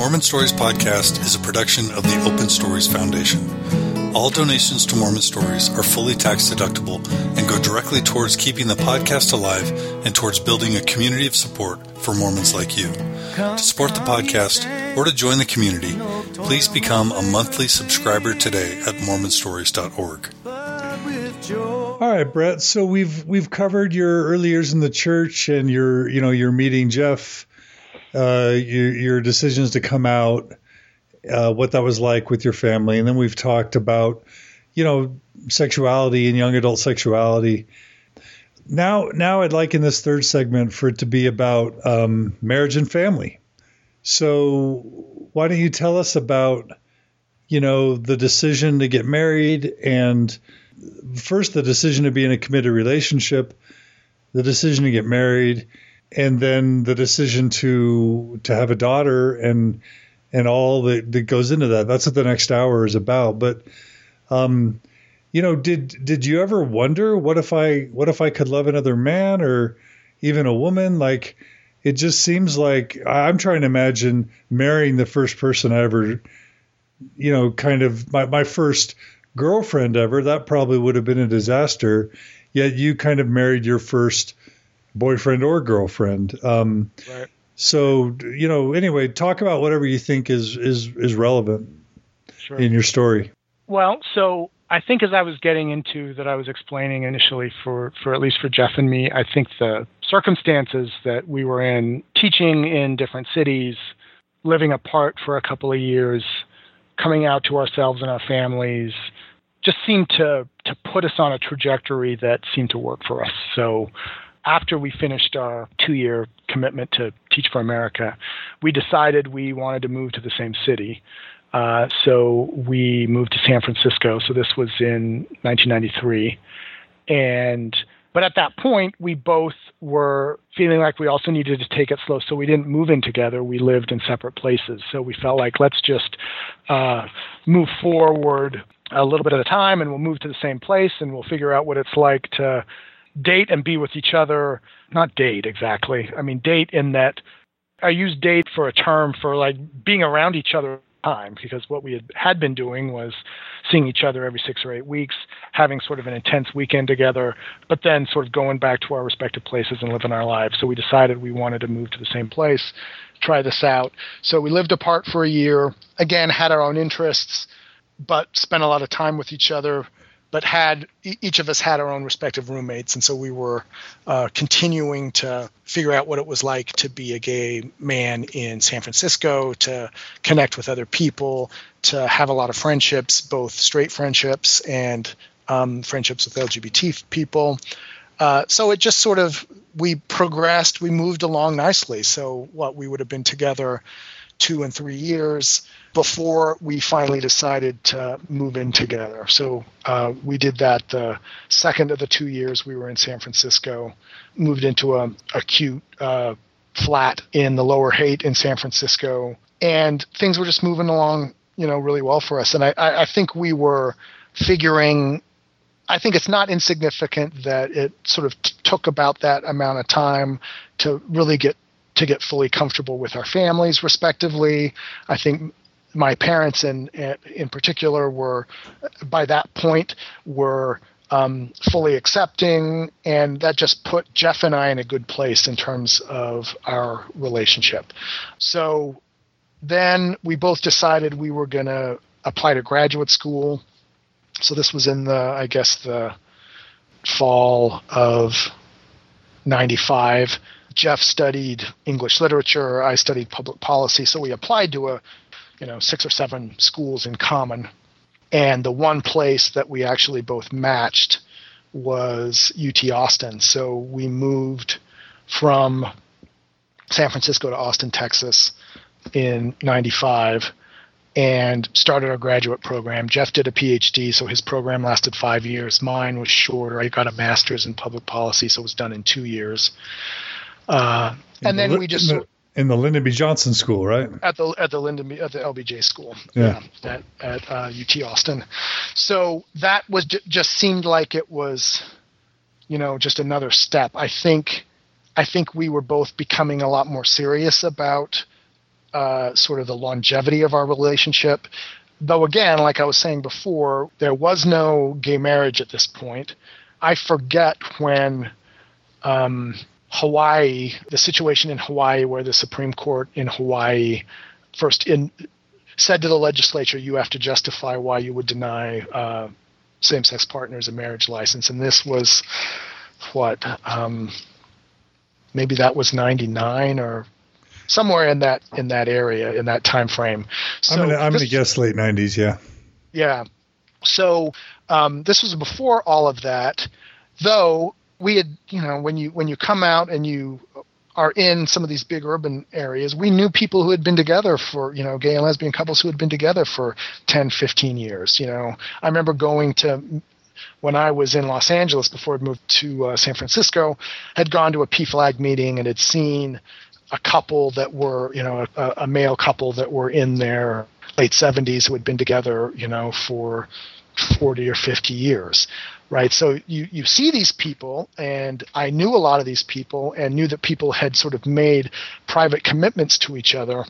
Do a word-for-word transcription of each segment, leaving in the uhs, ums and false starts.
Mormon Stories Podcast is a production of the Open Stories Foundation. All donations to Mormon Stories are fully tax deductible and go directly towards keeping the podcast alive and towards building a community of support for Mormons like you. To support the podcast or to join the community, please become a monthly subscriber today at mormon stories dot org. All right, Brett. So we've we've covered your early years in the church and your you know your meeting Jeff, uh, your your decisions to come out, uh, what that was like with your family, and then we've talked about you know sexuality and young adult sexuality. Now, now I'd like in this third segment for it to be about um, marriage and family. So why don't you tell us about you know the decision to get married and first, the decision to be in a committed relationship, the decision to get married, and then the decision to to have a daughter and and all that, that goes into that. That's what the next hour is about. But, um, you know, did did you ever wonder what if I what if I could love another man or even a woman? Like, it just seems like I'm trying to imagine marrying the first person I ever, you know, kind of my, my first girlfriend ever. That probably would have been a disaster. Yet you kind of married your first boyfriend or girlfriend. Um, right. So, you know, anyway, talk about whatever you think is, is, is relevant Sure. in your story. Well, so I think as I was getting into that, I was explaining initially for, for at least for Jeff and me, I think the circumstances that we were in, teaching in different cities, living apart for a couple of years, coming out to ourselves and our families, just seemed to to put us on a trajectory that seemed to work for us. So after we finished our two-year commitment to Teach for America, we decided we wanted to move to the same city. Uh, so we moved to San Francisco. So this was in nineteen ninety-three. And but at that point, we both were feeling like we also needed to take it slow. So we didn't move in together. We lived in separate places. So we felt like let's just uh, move forward a little bit at a time, and we'll move to the same place, and we'll figure out what it's like to date and be with each other. Not date exactly. I mean, date in that I use date for a term for like being around each other time, because what we had, had been doing was seeing each other every six or eight weeks, having sort of an intense weekend together, but then sort of going back to our respective places and living our lives. So we decided we wanted to move to the same place, try this out. So we lived apart for a year, again, had our own interests, but spent a lot of time with each other, but had each of us had our own respective roommates. And so we were uh, continuing to figure out what it was like to be a gay man in San Francisco, to connect with other people, to have a lot of friendships, both straight friendships and um, friendships with L G B T people. Uh, so it just sort of, we progressed, we moved along nicely. So what we would have been together two and three years before we finally decided to move in together. So uh, we did that the second of the two years we were in San Francisco, moved into a, a cute uh, flat in the Lower Haight in San Francisco, and things were just moving along, you know, really well for us. And I, I, I think we were figuring, I think it's not insignificant that it sort of t- took about that amount of time to really get to get fully comfortable with our families respectively. I think my parents in in particular were, by that point, were um, fully accepting, and that just put Jeff and I in a good place in terms of our relationship. So then we both decided we were going to apply to graduate school. So this was in the, I guess, the fall of ninety-five. Jeff studied English literature. I studied public policy. So we applied to a, you know, six or seven schools in common. And the one place that we actually both matched was U T Austin. So we moved from San Francisco to Austin, Texas in ninety-five and started our graduate program. Jeff did a P H D, so his program lasted five years. Mine was shorter. I got a master's in public policy, so it was done in two years. Uh, and then the, we just in the, in the Lyndon B. Johnson School, right? At the at the Lyndon B, at the L B J school, yeah, yeah at at uh, U T Austin. So that was j- just seemed like it was, you know, just another step. I think I think we were both becoming a lot more serious about uh, sort of the longevity of our relationship. Though again, like I was saying before, there was no gay marriage at this point. I forget when um, Hawaii, the situation in Hawaii where the Supreme Court in Hawaii first in said to the legislature, you have to justify why you would deny uh, same-sex partners a marriage license. And this was, what, um, maybe that was ninety-nine or somewhere in that in that area, in that time frame. So I'm going to guess late nineties, yeah. Yeah. So um, this was before all of that, though we had, you know, when you when you come out and you are in some of these big urban areas, we knew people who had been together for, you know, gay and lesbian couples who had been together for ten, fifteen years. You know, I remember going to, when I was in Los Angeles before I moved to uh, San Francisco, had gone to a P FLAG meeting and had seen a couple that were, you know, a, a male couple that were in their late seventies who had been together, you know, for forty or fifty years. Right. So you, you see these people, and I knew a lot of these people and knew that people had sort of made private commitments to each other.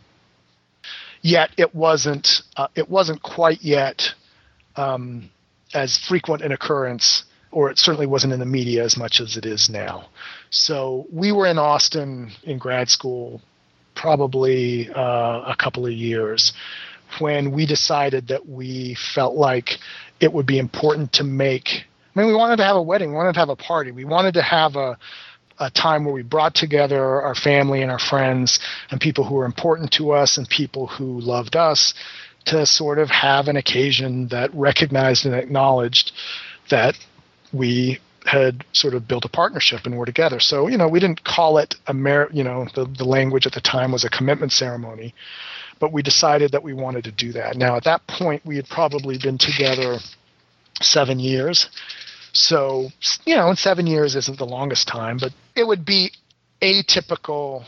Yet it wasn't uh, it wasn't quite yet um, as frequent an occurrence, or it certainly wasn't in the media as much as it is now. So we were in Austin in grad school probably uh, a couple of years when we decided that we felt like it would be important to make I mean, we wanted to have a wedding. We wanted to have a party. We wanted to have a, a time where we brought together our family and our friends and people who were important to us and people who loved us to sort of have an occasion that recognized and acknowledged that we had sort of built a partnership and were together. So, you know, we didn't call it a mar- you know, the, the language at the time was a commitment ceremony, but we decided that we wanted to do that. Now, at that point, we had probably been together seven years. So, you know, seven years isn't the longest time, but it would be atypical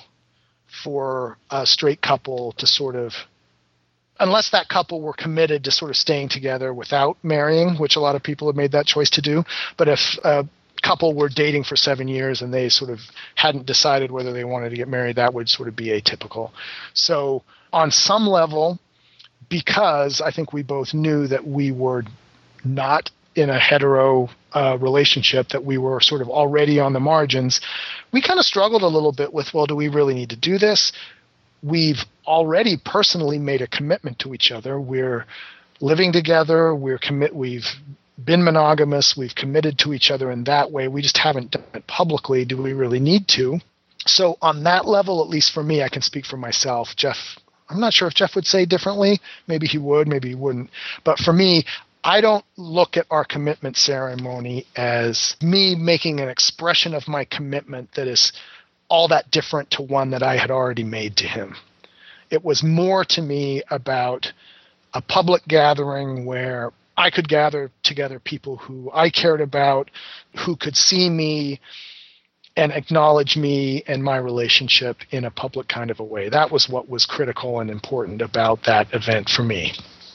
for a straight couple to sort of, unless that couple were committed to sort of staying together without marrying, which a lot of people have made that choice to do. But if a couple were dating for seven years and they sort of hadn't decided whether they wanted to get married, that would sort of be atypical. So on some level, because I think we both knew that we were not in a hetero uh, relationship, that we were sort of already on the margins, we kind of struggled a little bit with, well, do we really need to do this? We've already personally made a commitment to each other. We're living together. We're commit. We've been monogamous. We've committed to each other in that way. We just haven't done it publicly. Do we really need to? So on that level, at least for me, I can speak for myself. Jeff, I'm not sure if Jeff would say differently. Maybe he would, maybe he wouldn't. But for me, I don't look at our commitment ceremony as me making an expression of my commitment that is all that different to one that I had already made to him. It was more to me about a public gathering where I could gather together people who I cared about, who could see me and acknowledge me and my relationship in a public kind of a way. That was what was critical and important about that event for me.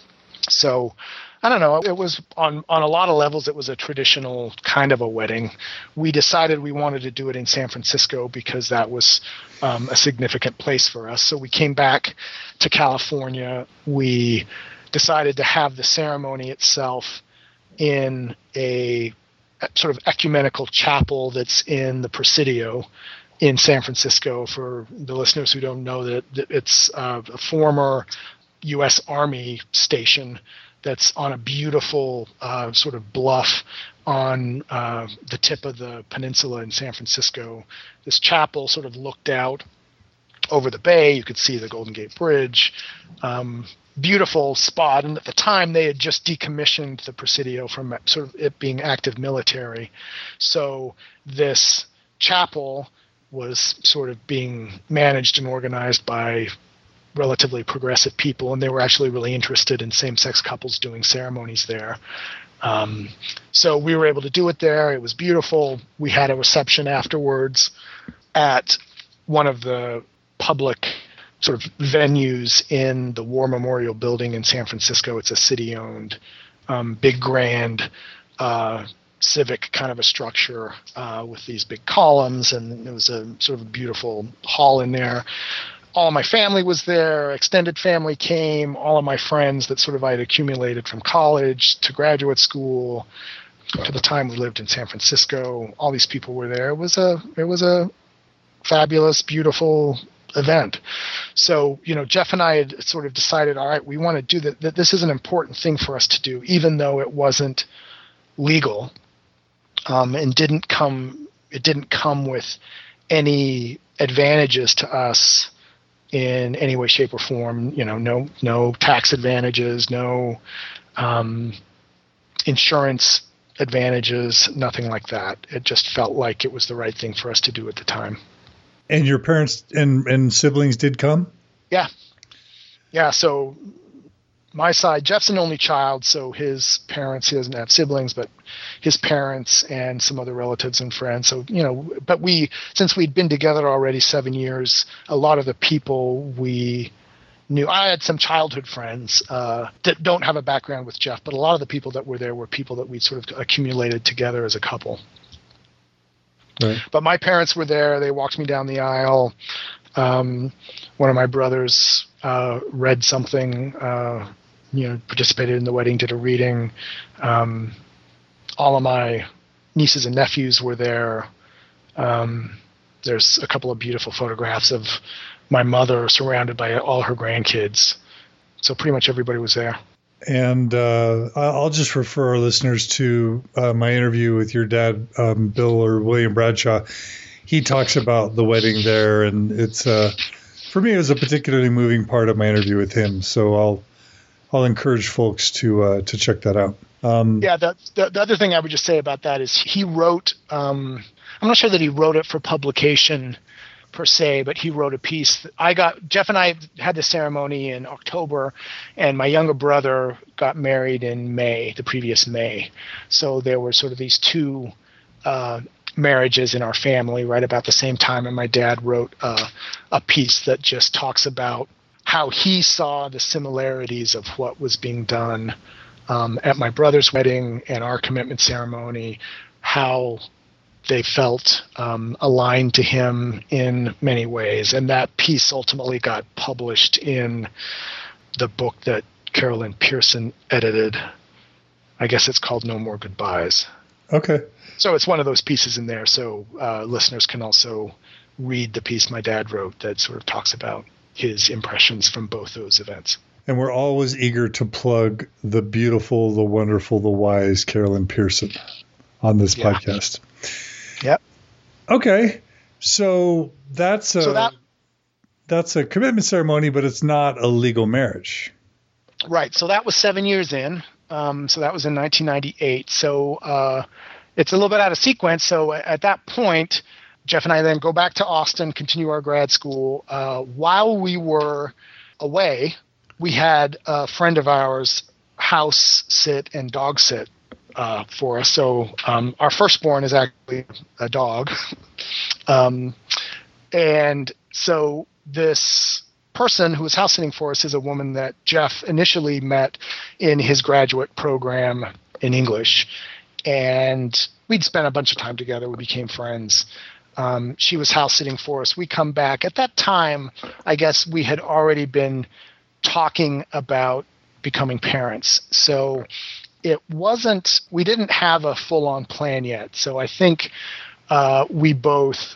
So I don't know. It was on, on a lot of levels, it was a traditional kind of a wedding. We decided we wanted to do it in San Francisco because that was um, a significant place for us. So we came back to California. We decided to have the ceremony itself in a sort of ecumenical chapel that's in the Presidio in San Francisco. For the listeners who don't know, that it's uh, a former U S Army station that's on a beautiful uh, sort of bluff on uh, the tip of the peninsula in San Francisco. This chapel sort of looked out over the bay. You could see the Golden Gate Bridge. Um, beautiful spot. And at the time, they had just decommissioned the Presidio from sort of it being active military. So this chapel was sort of being managed and organized by relatively progressive people, and they were actually really interested in same-sex couples doing ceremonies there. Um, so we were able to do it there. It was beautiful. We had a reception afterwards at one of the public sort of venues in the War Memorial Building in San Francisco. It's a city-owned, um, big, grand, uh, civic kind of a structure uh, with these big columns, and it was a sort of a beautiful hall in there. all of my family was there, extended family came, all of my friends that sort of I had accumulated from college to graduate school to the time we lived in San Francisco. All these people were there. It was a it was a fabulous, beautiful event. So, you know, Jeff and I had sort of decided, all right, we want to do that. That this is an important thing for us to do, even though it wasn't legal, um, and didn't come. It didn't come with any advantages to us in any way, shape, or form. You know, no no tax advantages, no um, insurance advantages, nothing like that. It just felt like it was the right thing for us to do at the time. And your parents and, and siblings did come? Yeah. Yeah. So my side, Jeff's an only child, so his parents, he doesn't have siblings, but his parents and some other relatives and friends. So, you know, but we, since we'd been together already seven years, a lot of the people we knew, I had some childhood friends uh, that don't have a background with Jeff, but a lot of the people that were there were people that we'd sort of accumulated together as a couple. Right. But my parents were there. They walked me down the aisle. Um, one of my brothers uh, read something, uh, you know, participated in the wedding, did a reading. Um, all of my nieces and nephews were there. Um, there's a couple of beautiful photographs of my mother surrounded by all her grandkids. So pretty much everybody was there. And uh, I'll just refer our listeners to uh, my interview with your dad, um, Bill or William Bradshaw. He talks about the wedding there, and it's uh, for me it was a particularly moving part of my interview with him. So I'll I'll encourage folks to uh, to check that out. Um, yeah, the, the the other thing I would just say about that is he wrote. Um, I'm not sure that he wrote it for publication per se, but he wrote a piece. I got Jeff and I had the ceremony in October, and my younger brother got married in May, the previous May. So there were sort of these two uh, marriages in our family right about the same time, and my dad wrote uh, a piece that just talks about how he saw the similarities of what was being done um, at my brother's wedding and our commitment ceremony, how they felt um, aligned to him in many ways. And that piece ultimately got published in the book that Carolyn Pearson edited. I guess it's called No More Goodbyes. Okay. So it's one of those pieces in there. So uh, listeners can also read the piece my dad wrote that sort of talks about his impressions from both those events. And we're always eager to plug the beautiful, the wonderful, the wise Carolyn Pearson on this yeah. podcast. Yep. Okay. So that's a, so that, that's a commitment ceremony, but it's not a legal marriage. Right. So that was seven years in. Um, so that was in nineteen ninety-eight. So uh, it's a little bit out of sequence. So at that point, Jeff and I then go back to Austin, continue our grad school. Uh, while we were away, we had a friend of ours house sit and dog sit Uh, for us. So um, our firstborn is actually a dog. um, and so this person who was house sitting for us is a woman that Jeff initially met in his graduate program in English. And we'd spent a bunch of time together. We became friends. Um, she was house sitting for us. We come back. At that time, I guess we had already been talking about becoming parents. So it wasn't, we didn't have a full-on plan yet. So I think uh, we both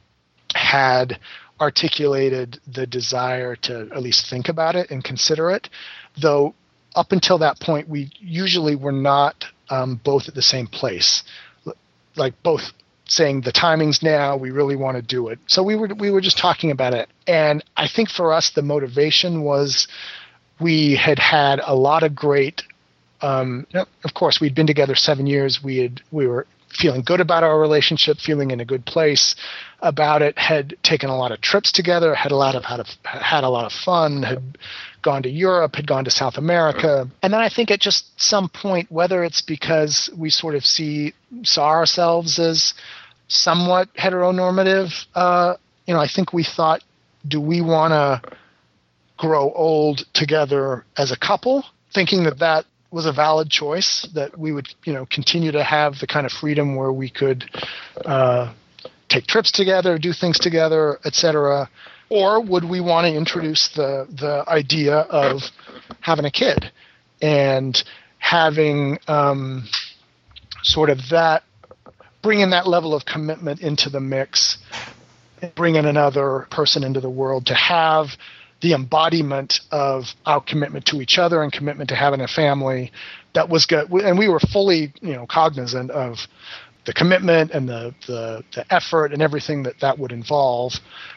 had articulated the desire to at least think about it and consider it, though up until that point, we usually were not um, both at the same place. Like both saying the timing's now, we really want to do it. So we were we were just talking about it. And I think for us, the motivation was we had had a lot of great Um, of course, we'd been together seven years. We had, we were feeling good about our relationship, feeling in a good place about it, had taken a lot of trips together, had a lot of, had a, had a lot of fun, had gone to Europe, had gone to South America. And then I think at just some point, whether it's because we sort of see, saw ourselves as somewhat heteronormative, uh, you know, I think we thought, do we want to grow old together as a couple? Thinking that that was a valid choice, that we would, you know, continue to have the kind of freedom where we could uh, take trips together, do things together, et cetera. or would we want to introduce the the idea of having a kid and having um, sort of that, bringing that level of commitment into the mix, bringing another person into the world to have the embodiment of our commitment to each other and commitment to having a family that was good. And we were fully, you know, cognizant of the commitment and the, the, the effort and everything that that would involve.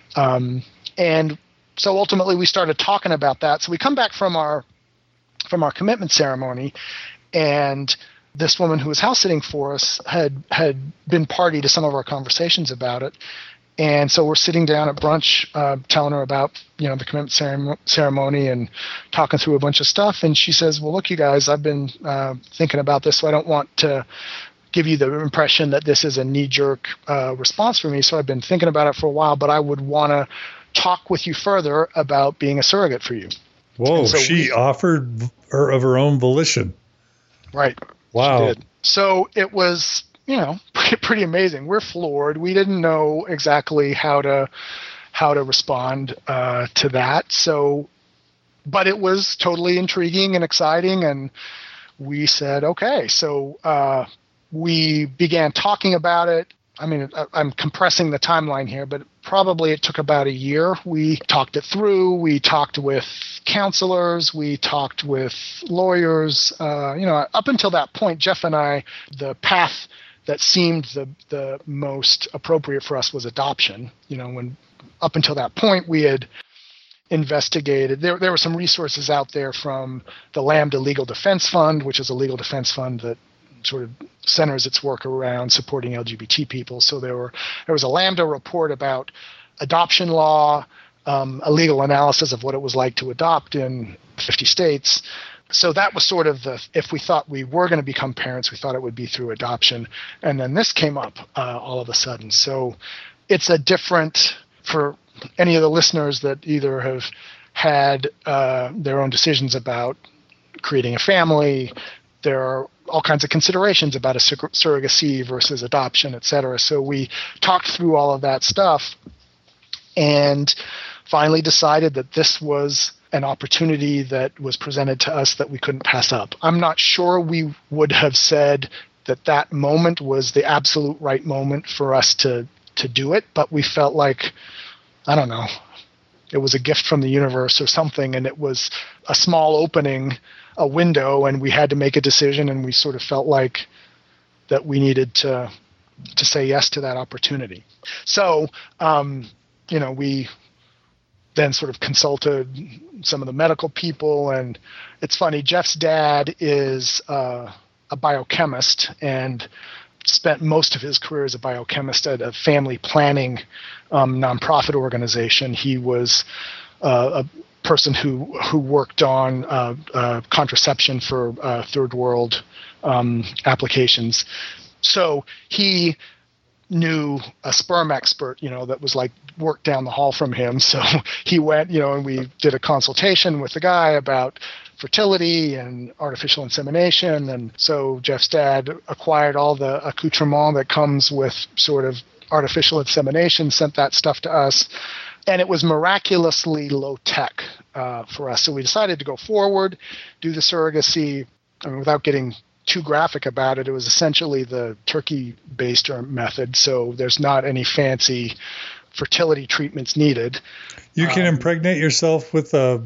Um, and so ultimately we started talking about that. So we come back from our, from our commitment ceremony, and this woman who was house sitting for us had, had been party to some of our conversations about it. And so we're sitting down at brunch, uh, telling her about, you know, the commitment ceremony, ceremony and talking through a bunch of stuff. And she says, well, look, you guys, I've been uh, thinking about this, so I don't want to give you the impression that this is a knee-jerk uh, response for me. So I've been thinking about it for a while, but I would want to talk with you further about being a surrogate for you. Whoa, so she we, offered her of her own volition. Right. Wow. She did. So it was, you know, pretty, pretty amazing. We're floored. We didn't know exactly how to how to respond uh, to that. So, but it was totally intriguing and exciting, and we said, okay. So uh, we began talking about it. I mean, I'm compressing the timeline here, but probably it took about a year. We talked it through. We talked with counselors. We talked with lawyers. Uh, you know, up until that point, Jeff and I, the path that seemed the the most appropriate for us was adoption. You know, when up until that point we had investigated. There there were some resources out there from the Lambda Legal Defense Fund, which is a legal defense fund that sort of centers its work around supporting L G B T people. So there were there was a Lambda report about adoption law, um, a legal analysis of what it was like to adopt in fifty states. So that was sort of the, if we thought we were going to become parents, we thought it would be through adoption. And then this came up uh, all of a sudden. So it's a different, for any of the listeners that either have had uh, their own decisions about creating a family, there are all kinds of considerations about a sur- surrogacy versus adoption, et cetera. So we talked through all of that stuff and finally decided that this was an opportunity that was presented to us that we couldn't pass up. I'm not sure we would have said that that moment was the absolute right moment for us to to do it, but we felt like, I don't know, it was a gift from the universe or something, and it was a small opening, a window, and we had to make a decision, and we sort of felt like that we needed to to say yes to that opportunity. So, um, you know, we then sort of consulted some of the medical people. And it's funny, Jeff's dad is uh, a biochemist and spent most of his career as a biochemist at a family planning um, nonprofit organization. He was uh, a person who, who worked on uh, uh, contraception for uh, third world um, applications. So he knew a sperm expert, you know, that was like worked down the hall from him. So he went, you know, and we did a consultation with the guy about fertility and artificial insemination. And so Jeff's dad acquired all the accoutrement that comes with sort of artificial insemination, sent that stuff to us. And it was miraculously low tech uh, for us. So we decided to go forward, do the surrogacy. I mean, without getting too graphic about it, it was essentially the turkey baster method. So there's not any fancy fertility treatments needed. You can um, impregnate yourself with a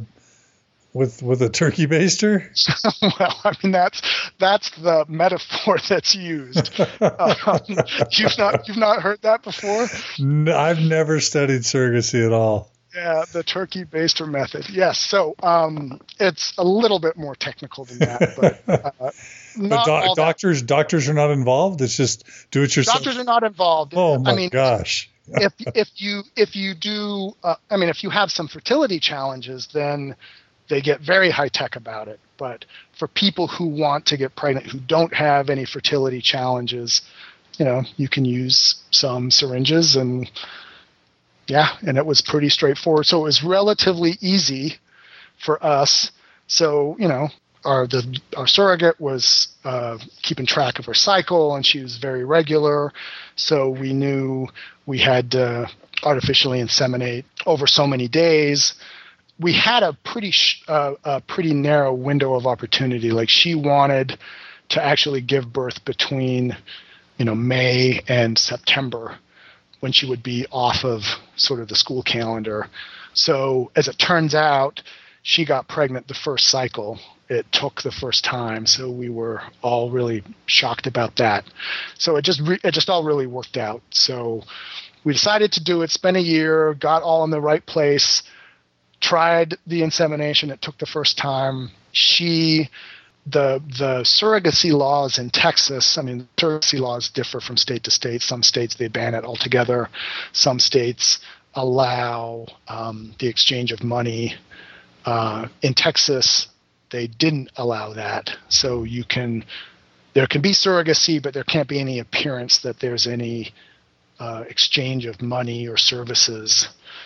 with with a turkey baster? Well, I mean that's that's the metaphor that's used. um, you've not you've not heard that before? No, I've never studied surrogacy at all. Yeah, the turkey baster method. Yes. So um, it's a little bit more technical than that, but uh, but do- doctors that. doctors are not involved. It's just do it yourself. Doctors are not involved. Oh my I mean, gosh. if if you if you do, uh, I mean, if you have some fertility challenges, then they get very high tech about it. But for people who want to get pregnant who don't have any fertility challenges, you know, you can use some syringes and. Yeah, and it was pretty straightforward. So it was relatively easy for us. So, you know, our the our surrogate was uh, keeping track of her cycle, and she was very regular. So we knew we had to artificially inseminate over so many days. We had a pretty sh- uh, a pretty narrow window of opportunity. Like she wanted to actually give birth between, you know, May and September, when she would be off of sort of the school calendar. So as it turns out, she got pregnant the first cycle. It took the first time, so we were all really shocked about that. So it just re- it just all really worked out. So we decided to do it, spent a year, got all in the right place, tried the insemination. It took the first time. She, the the surrogacy laws in Texas, I mean, surrogacy laws differ from state to state. Some states, they ban it altogether. Some states allow um, the exchange of money. Uh, in Texas, they didn't allow that. So you can, there can be surrogacy, but there can't be any appearance that there's any uh, exchange of money or services,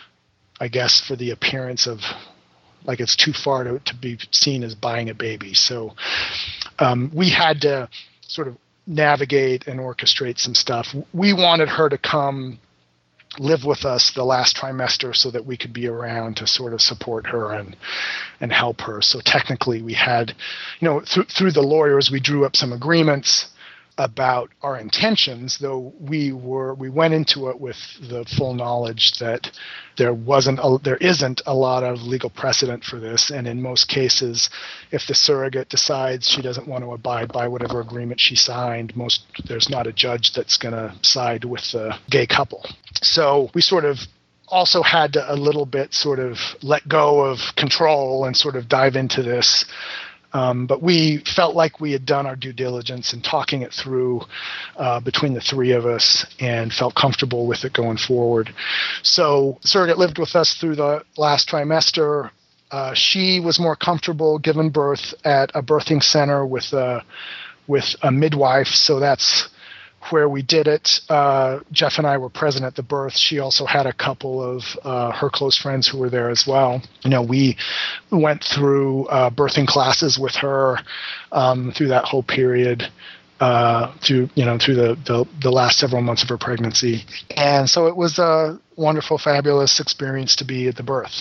I guess, for the appearance of, like, it's too far to, to be seen as buying a baby. So um, we had to sort of navigate and orchestrate some stuff. We wanted her to come live with us the last trimester so that we could be around to sort of support her and and help her. So technically we had, you know, th- through the lawyers, we drew up some agreements about our intentions, though we were we went into it with the full knowledge that there wasn't a, there isn't a lot of legal precedent for this, and in most cases, if the surrogate decides she doesn't want to abide by whatever agreement she signed, most there's not a judge that's going to side with the gay couple. So we sort of also had to a little bit sort of let go of control and sort of dive into this. Um, but we felt like we had done our due diligence in talking it through uh, between the three of us and felt comfortable with it going forward. So surrogate lived with us through the last trimester. Uh, she was more comfortable giving birth at a birthing center with a, with a midwife. So that's where we did it. Uh, Jeff and I were present at the birth. She also had a couple of uh, her close friends who were there as well. You know, we went through uh, birthing classes with her um, through that whole period, uh, through you know through the, the the last several months of her pregnancy, and so it was a wonderful, fabulous experience to be at the birth.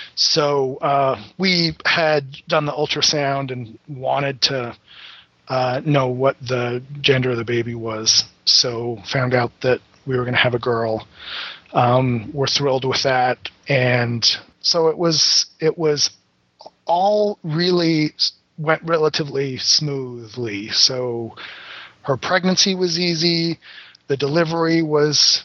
So uh, we had done the ultrasound and wanted to Uh, know what the gender of the baby was. So found out that we were going to have a girl. Um, we're thrilled with that. And so it was, it was all really went relatively smoothly. So her pregnancy was easy. The delivery was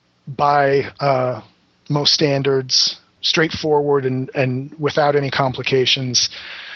by uh, most standards, straightforward and, and without any complications.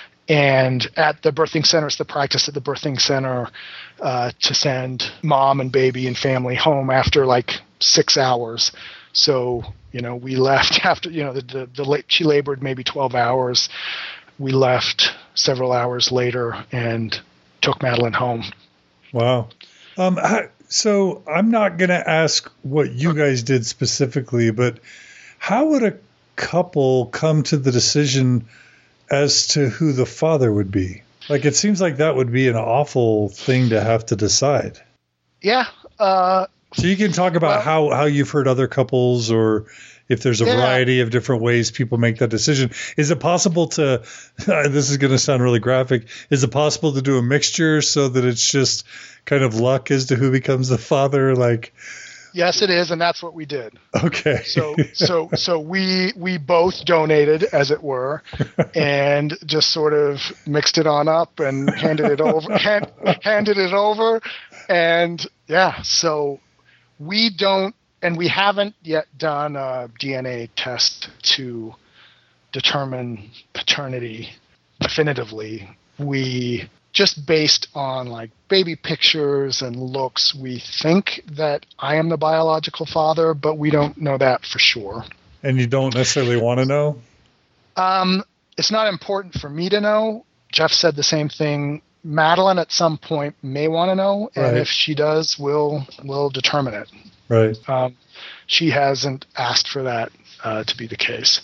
And at the birthing center, it's the practice at the birthing center uh, to send mom and baby and family home after like six hours. So, you know, we left after, you know, the, the, the late, she labored maybe twelve hours. We left several hours later and took Madeline home. Wow. Um, so I'm not going to ask what you guys did specifically, but how would a couple come to the decision as to who the father would be? Like, it seems like that would be an awful thing to have to decide. Yeah. Uh, so you can talk about well, how, how you've heard other couples, or if there's a yeah. variety of different ways people make that decision. Is it possible to, this is going to sound really graphic, is it possible to do a mixture so that it's just kind of luck as to who becomes the father? Like, yes, it is, and that's what we did. Okay. So, so, so we we both donated, as it were, and just sort of mixed it on up and handed it over, hand, handed it over, and yeah. So we don't, and we haven't yet done a D N A test to determine paternity definitively. We just based on like baby pictures and looks, we think that I am the biological father, but we don't know that for sure. And you don't necessarily want to know? Um, it's not important for me to know. Jeff said the same thing. Madeline at some point may want to know, and right. if she does, we'll we'll determine it. Right. Um, she hasn't asked for that uh, to be the case.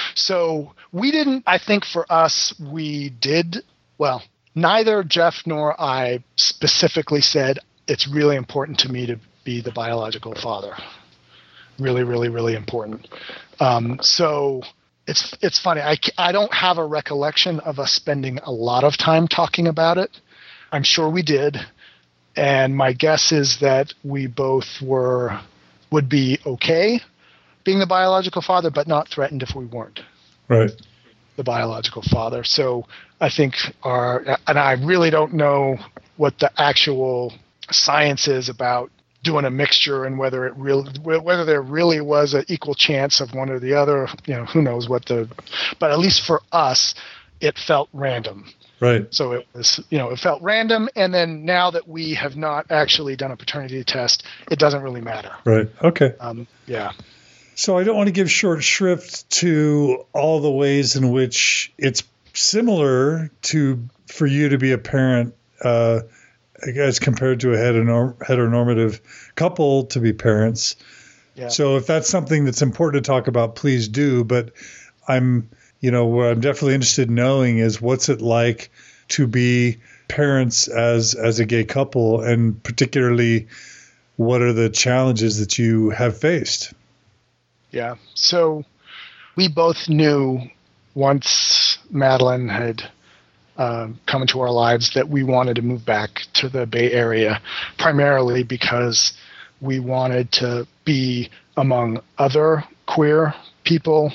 So we didn't, I think for us, we did, well, neither Jeff nor I specifically said it's really important to me to be the biological father. really, really, really important. Um, so it's it's funny. I, I don't have a recollection of us spending a lot of time talking about it. I'm sure we did. And my guess is that we both were would be okay being the biological father, but not threatened if we weren't. Right. The biological father. So I think our, and I really don't know what the actual science is about doing a mixture and whether it really, whether there really was an equal chance of one or the other. You know, who knows what the, but at least for us, it felt random. Right. So it was, you know, it felt random. And then now that we have not actually done a paternity test, it doesn't really matter. Right. Okay. Um, yeah. So I don't want to give short shrift to all the ways in which it's similar to for you to be a parent uh, as compared to a heteronorm- heteronormative couple to be parents. Yeah. So if that's something that's important to talk about, please do. But I'm, you know, what I'm definitely interested in knowing is what's it like to be parents as as a gay couple, and particularly what are the challenges that you have faced? Yeah. So we both knew once Madeline had uh, come into our lives that we wanted to move back to the Bay Area, primarily because we wanted to be among other queer people,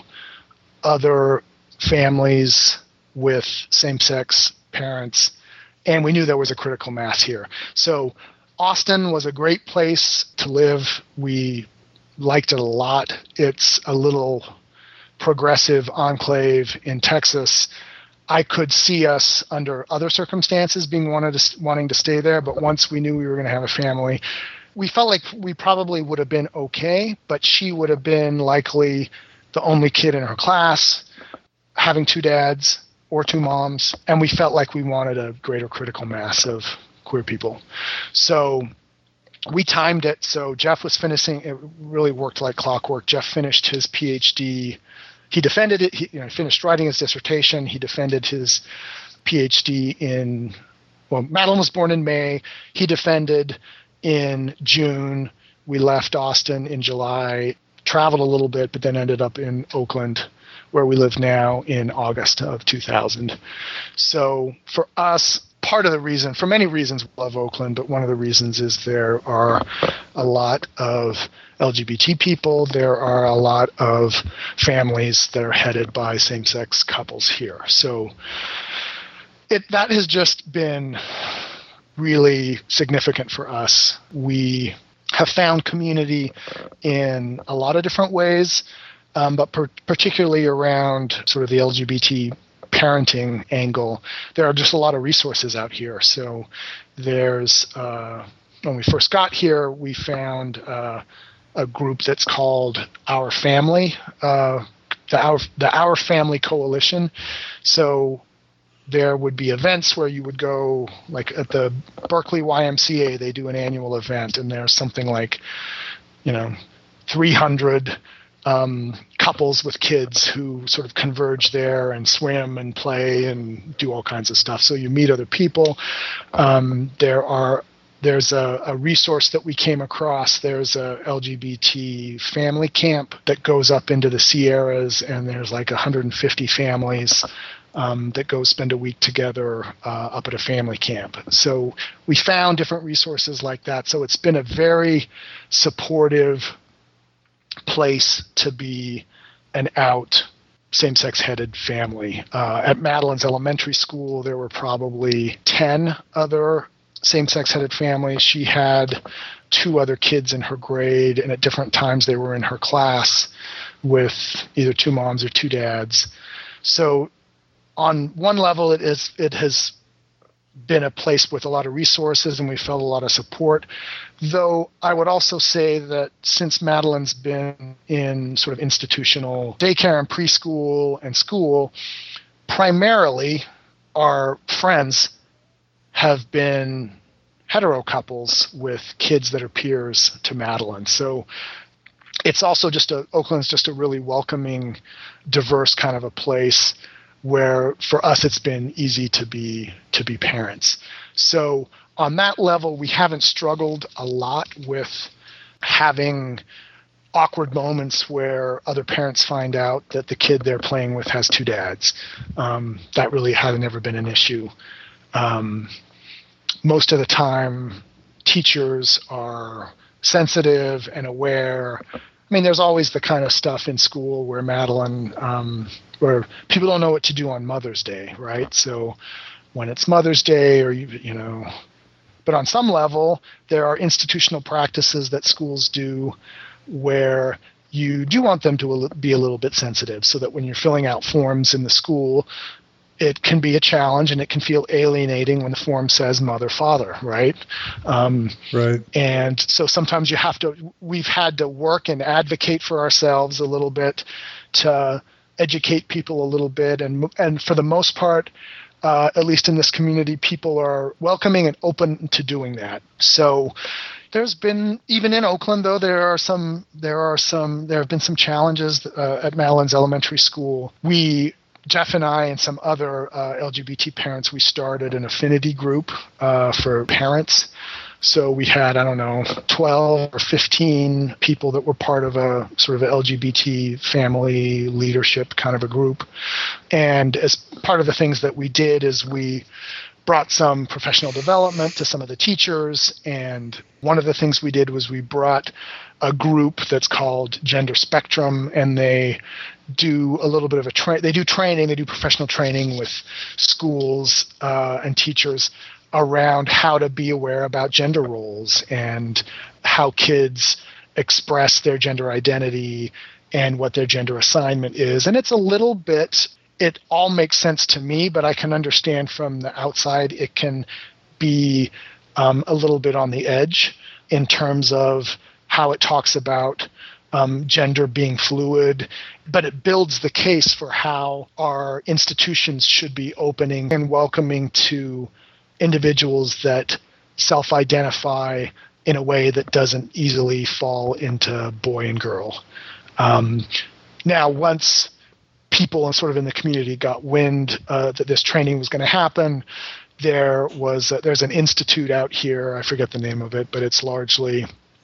other families with same-sex parents, and we knew there was a critical mass here. So Austin was a great place to live. We liked it a lot. It's a little progressive enclave in Texas. I could see us under other circumstances being wanted to, wanting to stay there, but once we knew we were going to have a family, we felt like we probably would have been okay, but she would have been likely the only kid in her class, having two dads or two moms, and we felt like we wanted a greater critical mass of queer people. So we timed it. So Jeff was finishing, it really worked like clockwork. Jeff finished his PhD. He defended it. He you know, finished writing his dissertation. He defended his PhD in, well, Madeline was born in May. He defended in June. We left Austin in July, traveled a little bit, but then ended up in Oakland, where we live now, in August of two thousand. So for us, part of the reason, for many reasons, we love Oakland, but one of the reasons is there are a lot of L G B T people. There are a lot of families that are headed by same-sex couples here. So it that has just been really significant for us. We have found community in a lot of different ways, um, but per- particularly around sort of the L G B T parenting angle. There are just a lot of resources out here. So there's, uh, when we first got here, we found uh, a group that's called Our Family, uh, the Our the Our Family Coalition. So there would be events where you would go, like at the Berkeley Y M C A, they do an annual event, and there's something like, you know, three hundred um, couples with kids who sort of converge there and swim and play and do all kinds of stuff. So you meet other people. Um, there are There's a, a resource that we came across. There's a L G B T family camp that goes up into the Sierras, and there's like one hundred fifty families um, that go spend a week together uh, up at a family camp. So we found different resources like that. So it's been a very supportive place to be an out same-sex headed family. Uh, at Madeline's elementary school, there were probably ten other same-sex headed families. She had two other kids in her grade, and at different times they were in her class with either two moms or two dads. So on one level, it is it has been a place with a lot of resources, and we felt a lot of support. Though I would also say that since Madeline's been in sort of institutional daycare and preschool and school, primarily our friends have been hetero couples with kids that are peers to Madeline. So it's also just a, Oakland's just a really welcoming, diverse kind of a place where for us it's been easy to be to be parents. So on that level, we haven't struggled a lot with having awkward moments where other parents find out that the kid they're playing with has two dads. Um, that really had never been an issue. Um, most of the time, teachers are sensitive and aware. I mean, there's always the kind of stuff in school where Madeline, um, where people don't know what to do on Mother's Day, right? So when it's Mother's Day, or you, you know, but on some level, there are institutional practices that schools do where you do want them to be a little bit sensitive, so that when you're filling out forms in the school, it can be a challenge and it can feel alienating when the form says mother, father, right? Um, right. And so sometimes you have to, we've had to work and advocate for ourselves a little bit to educate people a little bit. And, and for the most part, uh, at least in this community, people are welcoming and open to doing that. So there's been, even in Oakland, though, there are some, there are some, there have been some challenges uh, at Madeline's elementary school. We, Jeff and I and some other uh, L G B T parents, we started an affinity group uh, for parents. So we had, I don't know, twelve or fifteen people that were part of a sort of a L G B T family leadership kind of a group. And as part of the things that we did is we brought some professional development to some of the teachers. And one of the things we did was we brought a group that's called Gender Spectrum, and they do a little bit of a tra- they do training, they do professional training with schools uh, and teachers around how to be aware about gender roles and how kids express their gender identity and what their gender assignment is. And it's a little bit, it all makes sense to me, but I can understand from the outside it can be um, a little bit on the edge in terms of how it talks about um, gender being fluid, but it builds the case for how our institutions should be opening and welcoming to individuals that self-identify in a way that doesn't easily fall into boy and girl. Um, now, once people sort of in the community got wind uh, that this training was going to happen, there was uh, there's an institute out here. I forget the name of it, but it's largely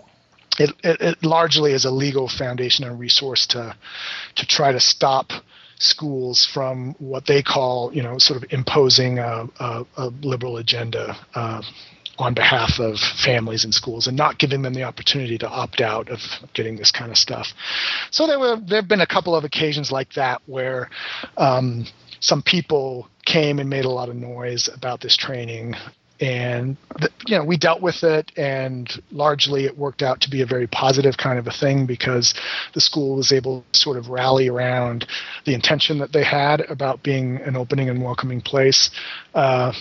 it, it, it largely is a legal foundation and resource to to try to stop schools from what they call, you know, sort of imposing a, a, a liberal agenda uh, on behalf of families and schools, and not giving them the opportunity to opt out of getting this kind of stuff. So there were there have been a couple of occasions like that where um, some people came and made a lot of noise about this training. And, the, you know, we dealt with it, and largely it worked out to be a very positive kind of a thing because the school was able to sort of rally around the intention that they had about being an opening and welcoming place. Uh,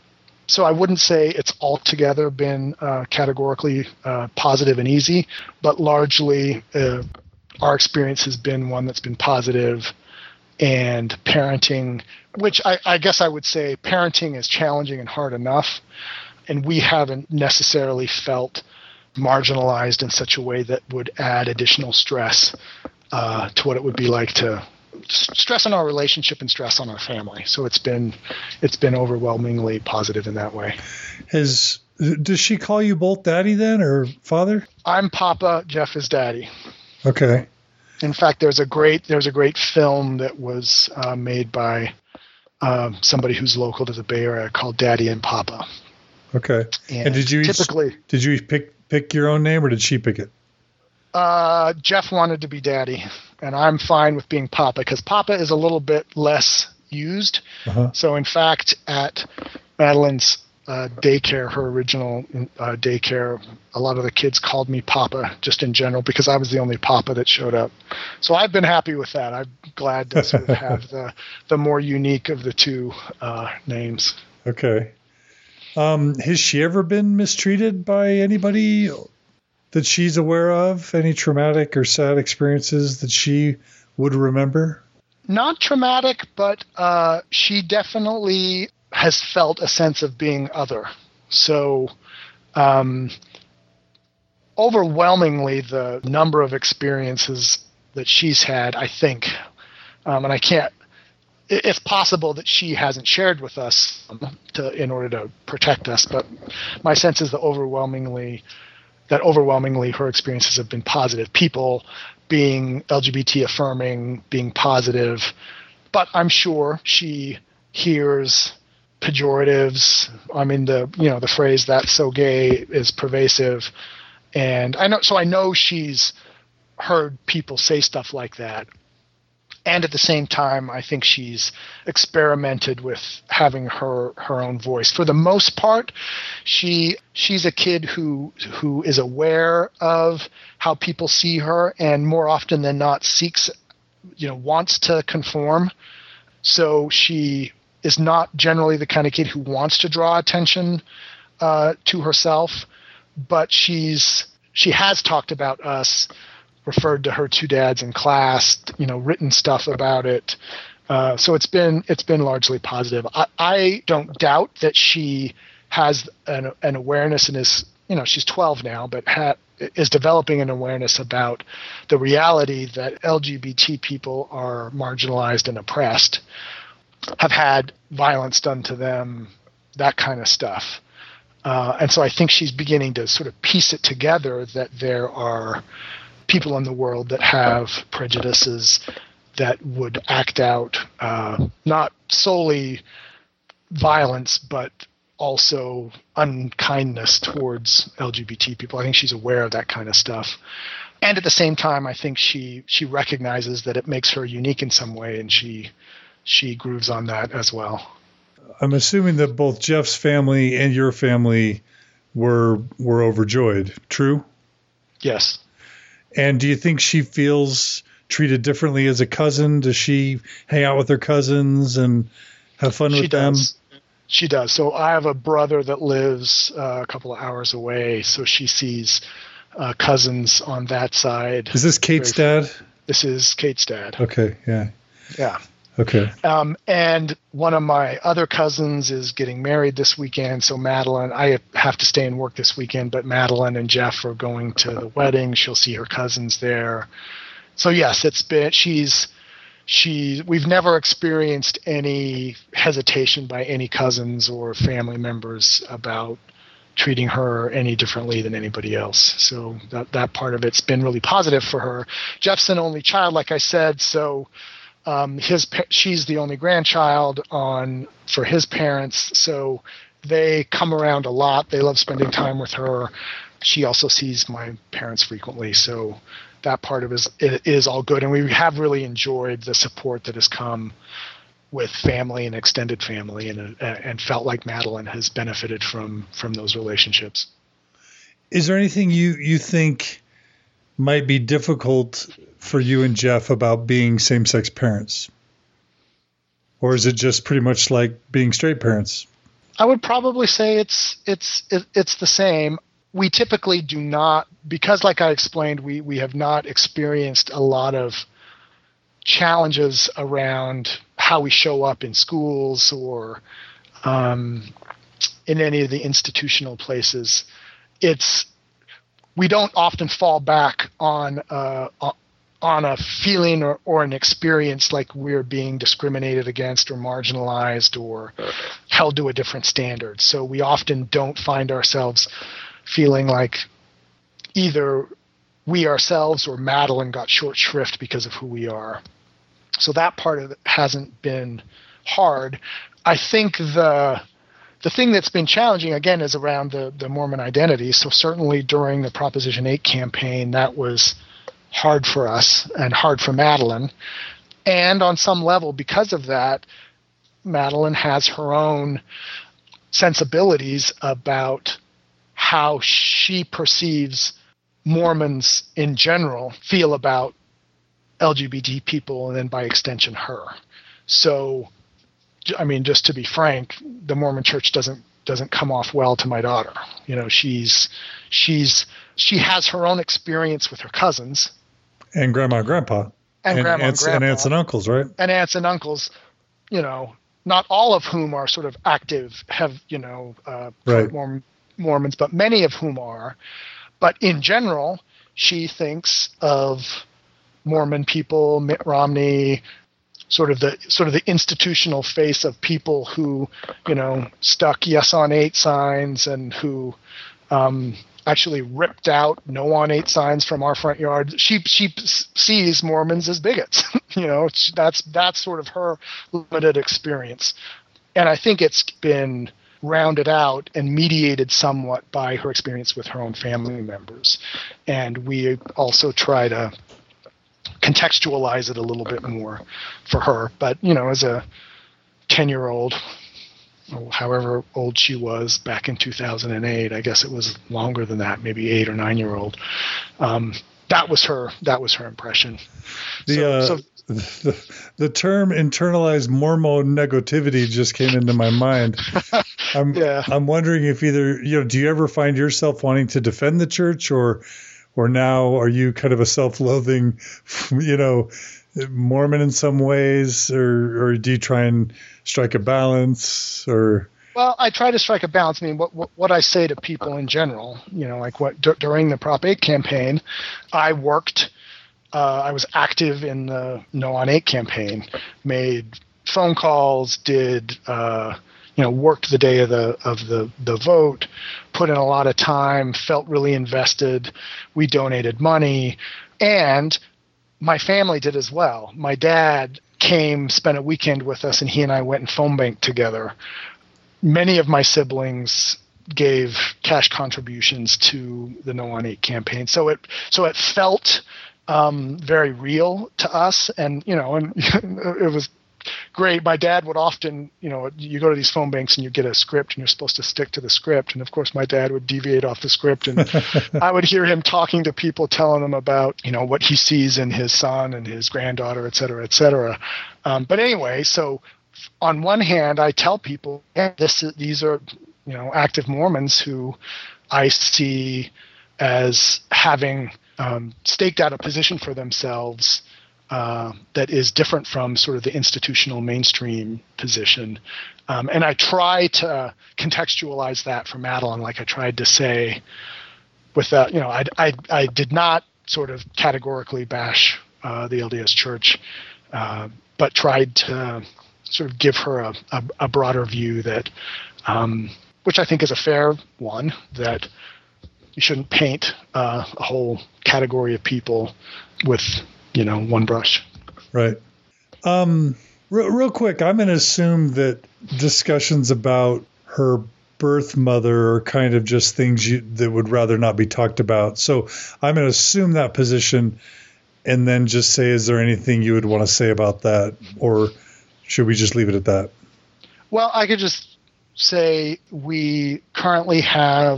so I wouldn't say it's altogether been uh, categorically uh, positive and easy, but largely uh, our experience has been one that's been positive. And parenting, which I, I guess I would say parenting is challenging and hard enough, and we haven't necessarily felt marginalized in such a way that would add additional stress uh, to what it would be like to stress on our relationship and stress on our family. So it's been it's been overwhelmingly positive in that way. Has does she call you both daddy then, or father? I'm Papa, Jeff is daddy. Okay. In fact, there's a great there's a great film that was uh, made by um, somebody who's local to the Bay Area called Daddy and Papa. Okay. And, and did you typically did you pick pick your own name, or did she pick it? Uh, Jeff wanted to be Daddy, and I'm fine with being Papa because Papa is a little bit less used. Uh-huh. So in fact, at Madeline's Uh, daycare, her original uh, daycare, a lot of the kids called me Papa just in general because I was the only Papa that showed up. So I've been happy with that. I'm glad to sort of have the, the more unique of the two uh, names. Okay. Um, has she ever been mistreated by anybody that she's aware of? Any traumatic or sad experiences that she would remember? Not traumatic, but uh, she definitely has felt a sense of being other. So um, overwhelmingly, the number of experiences that she's had, I think, um, and I can't, it's possible that she hasn't shared with us to, in order to protect us, but my sense is that overwhelmingly that overwhelmingly her experiences have been positive. People being L G B T affirming, being positive. But I'm sure she hears pejoratives. I mean, the you know the phrase "that's so gay" is pervasive, and I know. So I know she's heard people say stuff like that. And at the same time, I think she's experimented with having her her own voice. For the most part, she she's a kid who who is aware of how people see her, and more often than not seeks, you know, wants to conform. So she is not generally the kind of kid who wants to draw attention uh, to herself, but she's she has talked about us, referred to her two dads in class, you know, written stuff about it. Uh, so it's been it's been largely positive. I, I don't doubt that she has an, an awareness and is, you know, she's twelve now, but ha- is developing an awareness about the reality that L G B T people are marginalized and oppressed, have had violence done to them, that kind of stuff. Uh, and so I think she's beginning to sort of piece it together that there are people in the world that have prejudices that would act out uh, not solely violence, but also unkindness towards L G B T people. I think she's aware of that kind of stuff. And at the same time, I think she she recognizes that it makes her unique in some way, and she she grooves on that as well. I'm assuming that both Jeff's family and your family were were overjoyed. True? Yes. And do you think she feels treated differently as a cousin? Does she hang out with her cousins and have fun she with does. them? She does. So I have a brother that lives uh, a couple of hours away, so she sees uh, cousins on that side. Is this Kate's Very, dad? This is Kate's dad. Okay, yeah. Yeah. Okay. Um, and one of my other cousins is getting married this weekend. So Madeline, I have to stay and work this weekend, but Madeline and Jeff are going to the wedding. She'll see her cousins there. So yes, it's been, she's, she, we've never experienced any hesitation by any cousins or family members about treating her any differently than anybody else. So that, that part of it's been really positive for her. Jeff's an only child, like I said. So, Um, his she's the only grandchild on for his parents, so they come around a lot. They love spending time with her. She also sees my parents frequently, so that part of it is, it is all good. And we have really enjoyed the support that has come with family and extended family, and uh, and felt like Madeline has benefited from from those relationships. Is there anything you you think might be difficult for you and Jeff about being same-sex parents? Or is it just pretty much like being straight parents? I would probably say it's it's it, it's the same. We typically do not, because like I explained, we, we have not experienced a lot of challenges around how we show up in schools or um, in any of the institutional places. It's we don't often fall back on uh, on a feeling or, or an experience like we're being discriminated against or marginalized or held to a different standard. So we often don't find ourselves feeling like either we ourselves or Madeline got short shrift because of who we are. So that part of it hasn't been hard. I think the the thing that's been challenging, again, is around the, the Mormon identity. So certainly during the Proposition eight campaign, that was hard for us and hard for Madeline. And on some level, because of that, Madeline has her own sensibilities about how she perceives Mormons in general feel about L G B T people, and then by extension her. So, I mean, just to be frank, the Mormon Church doesn't doesn't come off well to my daughter. You know, she's she's she has her own experience with her cousins and grandma and grandpa and, and grandma aunts, and grandpa and aunts and uncles, right? And aunts and uncles, you know, not all of whom are sort of active, have you know, uh, right. Mormon, Mormons, but many of whom are. But in general, she thinks of Mormon people, Mitt Romney, sort of the sort of the institutional face of people who, you know, stuck yes on eight signs and who um, actually ripped out no on eight signs from our front yard. She she sees Mormons as bigots. you know, that's that's sort of her limited experience, and I think it's been rounded out and mediated somewhat by her experience with her own family members, and we also try to contextualize it a little bit more for her. But you know, as a ten-year-old, however old she was back in two thousand eight, I guess it was longer than that, maybe eight or nine-year-old. Um, that was her. That was her impression. The, so, uh, so, the the term internalized Mormon negativity just came into my mind. I'm yeah. I'm wondering if either you know, do you ever find yourself wanting to defend the church, or or now are you kind of a self-loathing, you know, Mormon in some ways, or or do you try and strike a balance? Or well, I try to strike a balance. I mean, what what, what I say to people in general, you know, like what d- during the Prop eight campaign, I worked. Uh, I was active in the No on eight campaign, made phone calls, did uh, you know, worked the day of the of the the vote, put in a lot of time, felt really invested. We donated money, and my family did as well. My dad came, spent a weekend with us, and he and I went and phone banked together. Many of my siblings gave cash contributions to the No on eight campaign, so it so it felt um, very real to us, and you know, and it was great. My dad would often, you know, you go to these phone banks and you get a script and you're supposed to stick to the script. And of course, my dad would deviate off the script, and I would hear him talking to people, telling them about, you know, what he sees in his son and his granddaughter, et cetera, et cetera. Um, but anyway, so on one hand, I tell people, yeah, this, these are, you know, active Mormons who I see as having um, staked out a position for themselves Uh, that is different from sort of the institutional mainstream position. Um, and I try to contextualize that for Madeline, like I tried to say without, you know, I, I, I did not sort of categorically bash uh, the L D S Church, uh, but tried to sort of give her a, a, a broader view that, um, which I think is a fair one, that you shouldn't paint uh, a whole category of people with, you know, one brush. Right. Um, real, real quick, I'm going to assume that discussions about her birth mother are kind of just things you, that would rather not be talked about. So I'm going to assume that position and then just say, is there anything you would want to say about that? Or should we just leave it at that? Well, I could just say we currently have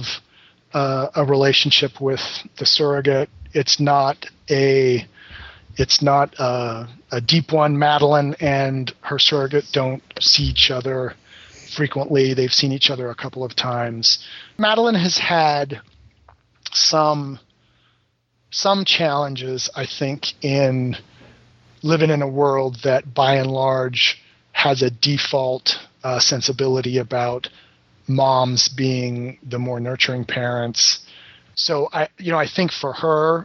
uh, a relationship with the surrogate. It's not a It's not a, a deep one. Madeline and her surrogate don't see each other frequently. They've seen each other a couple of times. Madeline has had some some challenges, I think, in living in a world that by and large has a default uh, sensibility about moms being the more nurturing parents. So I, you know, I think for her,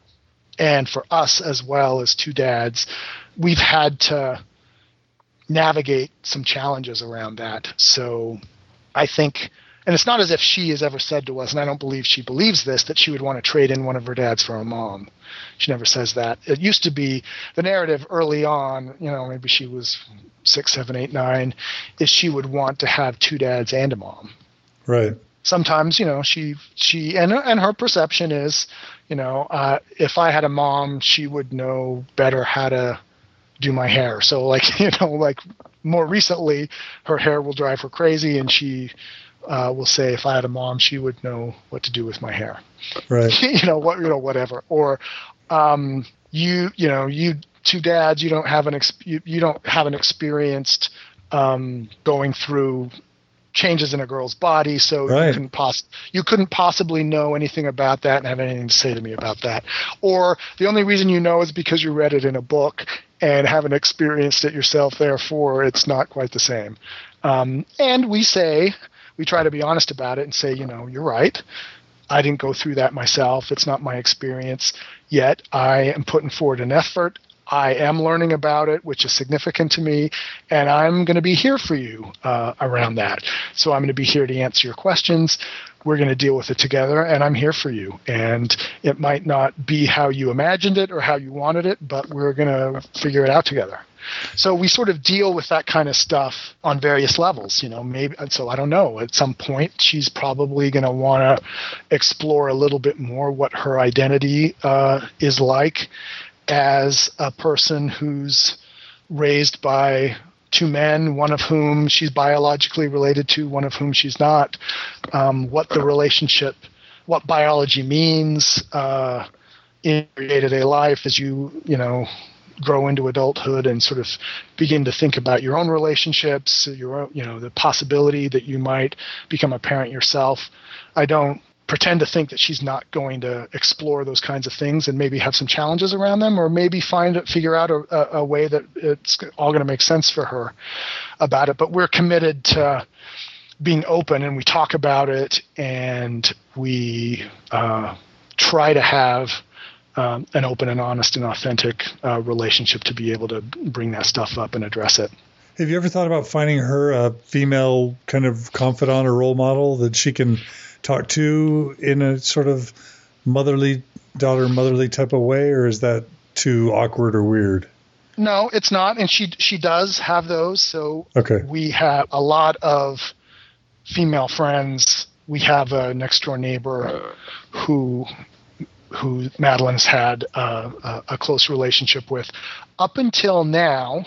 and for us as well as two dads, we've had to navigate some challenges around that. So I think, and it's not as if she has ever said to us, and I don't believe she believes this, that she would want to trade in one of her dads for a mom. She never says that. It used to be the narrative early on, you know, maybe she was six, seven, eight, nine, is she would want to have two dads and a mom. Right. Sometimes, you know, she, she, and, and her perception is, you know, uh, if I had a mom, she would know better how to do my hair. So like, you know, like more recently, her hair will drive her crazy, and she uh, will say, if I had a mom, she would know what to do with my hair. Right. you know, what, you know, whatever. Or um, you, you know, you two dads, you don't have an, ex- you, you don't have an experienced um, going through changes in a girl's body, so right. you couldn't poss- you couldn't possibly know anything about that and have anything to say to me about that. Or the only reason you know is because you read it in a book and haven't experienced it yourself, therefore it's not quite the same. Um, and we say, we try to be honest about it and say, you know, you're right. I didn't go through that myself. It's not my experience yet. I am putting forward an effort. I am learning about it, which is significant to me, and I'm going to be here for you uh, around that. So I'm going to be here to answer your questions. We're going to deal with it together, and I'm here for you. And it might not be how you imagined it or how you wanted it, but we're going to figure it out together. So we sort of deal with that kind of stuff on various levels, you know, maybe. So I don't know, at some point she's probably going to want to explore a little bit more what her identity uh, is like as a person who's raised by two men, one of whom she's biologically related to, one of whom she's not, um, what the relationship, what biology means uh, in your day-to-day life as you, you know, grow into adulthood and sort of begin to think about your own relationships, your own, you know, the possibility that you might become a parent yourself. I don't pretend to think that she's not going to explore those kinds of things and maybe have some challenges around them, or maybe find figure out a, a, a way that it's all going to make sense for her about it. But we're committed to being open, and we talk about it, and we uh, try to have um, an open and honest and authentic uh, relationship to be able to bring that stuff up and address it. Have you ever thought about finding her a female kind of confidant or role model that she can talk to in a sort of motherly, daughter motherly type of way, or is that too awkward or weird? No, it's not, and she she does have those. So okay. We have a lot of female friends. We have a next door neighbor who who Madeline's had uh, a, a close relationship with. Up until now,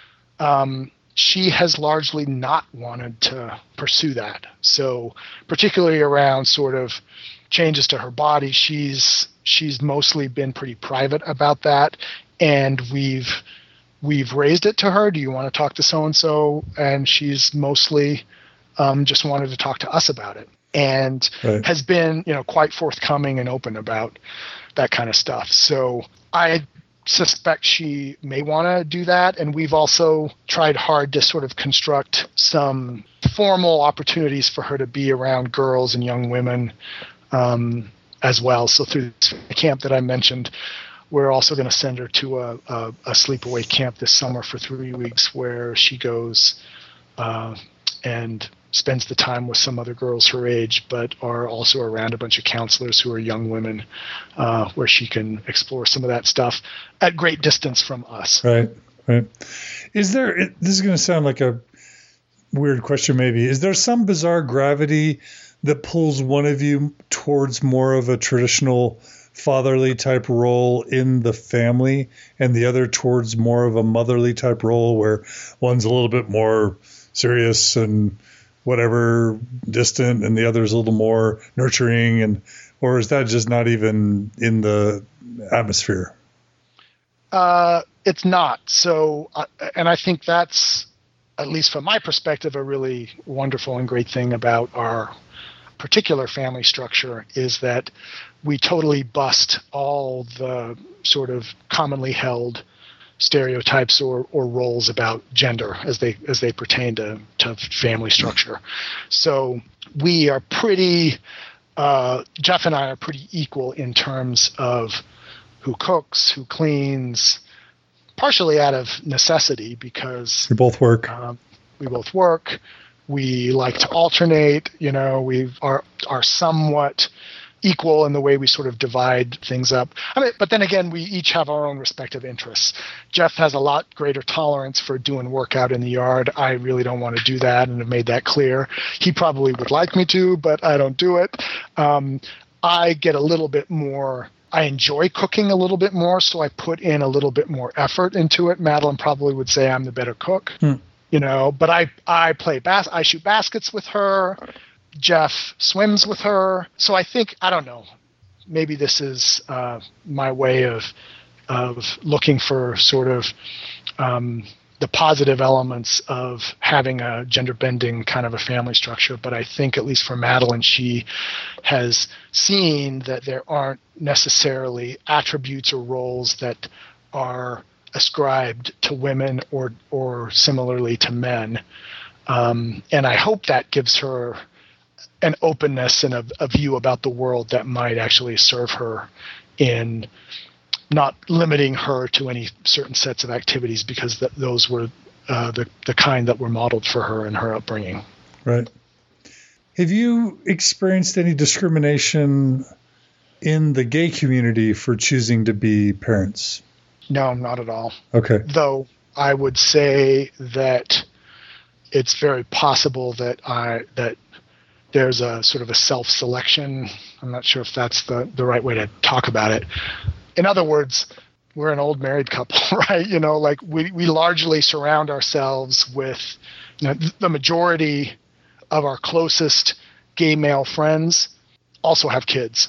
um, she has largely not wanted to pursue that. So particularly around sort of changes to her body, she's she's mostly been pretty private about that. And we've we've raised it to her. Do you want to talk to so-and-so? And she's mostly um, just wanted to talk to us about it. And right. has been, you know, quite forthcoming and open about that kind of stuff. So I suspect she may want to do that, and we've also tried hard to sort of construct some formal opportunities for her to be around girls and young women um, as well. So through this camp that I mentioned, we're also going to send her to a, a, a sleepaway camp this summer for three weeks where she goes uh, and spends the time with some other girls her age, but are also around a bunch of counselors who are young women, uh, where she can explore some of that stuff at great distance from us. Right, right. Is there, this is going to sound like a weird question maybe, is there some bizarre gravity that pulls one of you towards more of a traditional fatherly type role in the family and the other towards more of a motherly type role where one's a little bit more serious and whatever, distant, and the other's a little more nurturing, and or is that just not even in the atmosphere? Uh, it's not. So, uh, and I think that's, at least from my perspective, a really wonderful and great thing about our particular family structure is that we totally bust all the sort of commonly held stereotypes or, or roles about gender as they as they pertain to, to family structure. So we are pretty, uh, Jeff and I are pretty equal in terms of who cooks, who cleans, partially out of necessity because we both work. Um, we both work. We like to alternate. You know, we are are somewhat equal in the way we sort of divide things up. I mean, but then again, we each have our own respective interests. Jeff has a lot greater tolerance for doing work out in the yard. I really don't want to do that and have made that clear. He probably would like me to, but I don't do it. Um, I get a little bit more, I enjoy cooking a little bit more, so I put in a little bit more effort into it. Madeline probably would say I'm the better cook, hmm. you know, but I, I play bas- I shoot baskets with her. Jeff swims with her. So I think, I don't know, maybe this is uh, my way of of looking for sort of um, the positive elements of having a gender bending kind of a family structure. But I think at least for Madeline, she has seen that there aren't necessarily attributes or roles that are ascribed to women or, or similarly to men. Um, and I hope that gives her an openness and a, a view about the world that might actually serve her in not limiting her to any certain sets of activities because th- those were uh, the, the kind that were modeled for her in her upbringing. Right. Have you experienced any discrimination in the gay community for choosing to be parents? No, not at all. Okay. Though I would say that it's very possible that I that there's a sort of a self-selection. I'm not sure if that's the, the right way to talk about it. In other words, we're an old married couple, right? You know, like we, we largely surround ourselves with, you know, the majority of our closest gay male friends also have kids.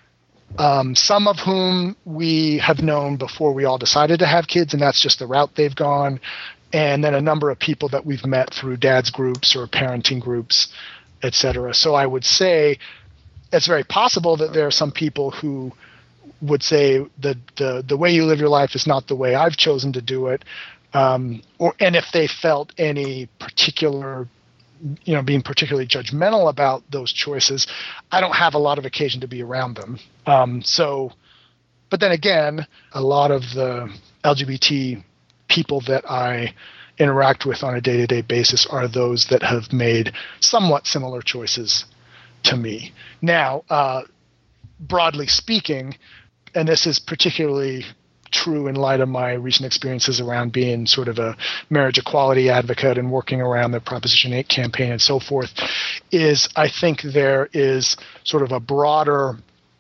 Um, some of whom we have known before we all decided to have kids, and that's just the route they've gone. And then a number of people that we've met through dad's groups or parenting groups, et cetera. So I would say it's very possible that there are some people who would say that the, the way you live your life is not the way I've chosen to do it. Um, or, and if they felt any particular, you know, being particularly judgmental about those choices, I don't have a lot of occasion to be around them. Um, so, but then again, a lot of the L G B T people that I interact with on a day-to-day basis are those that have made somewhat similar choices to me. Now, uh, broadly speaking, and this is particularly true in light of my recent experiences around being sort of a marriage equality advocate and working around the Proposition eight campaign and so forth, is I think there is sort of a broader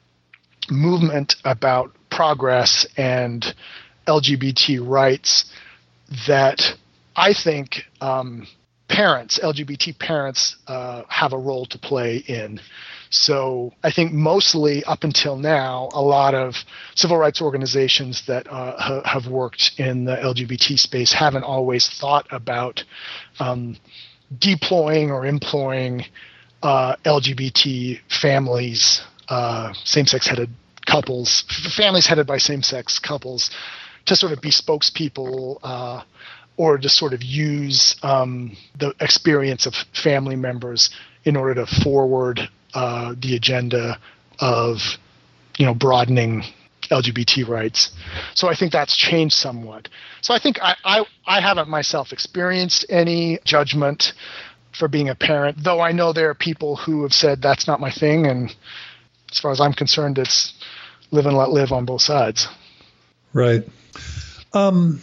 movement about progress and L G B T rights that I think um, parents, L G B T parents, uh, have a role to play in. So I think mostly up until now, a lot of civil rights organizations that uh, ha- have worked in the L G B T space haven't always thought about um, deploying or employing uh, L G B T families, uh, same-sex headed couples, f- families headed by same-sex couples, to sort of be spokespeople uh, or to sort of use um, the experience of family members in order to forward uh, the agenda of, you know, broadening L G B T rights. So I think that's changed somewhat. So I think I, I, I haven't myself experienced any judgment for being a parent, though I know there are people who have said that's not my thing. And as far as I'm concerned, it's live and let live on both sides. Right. Um,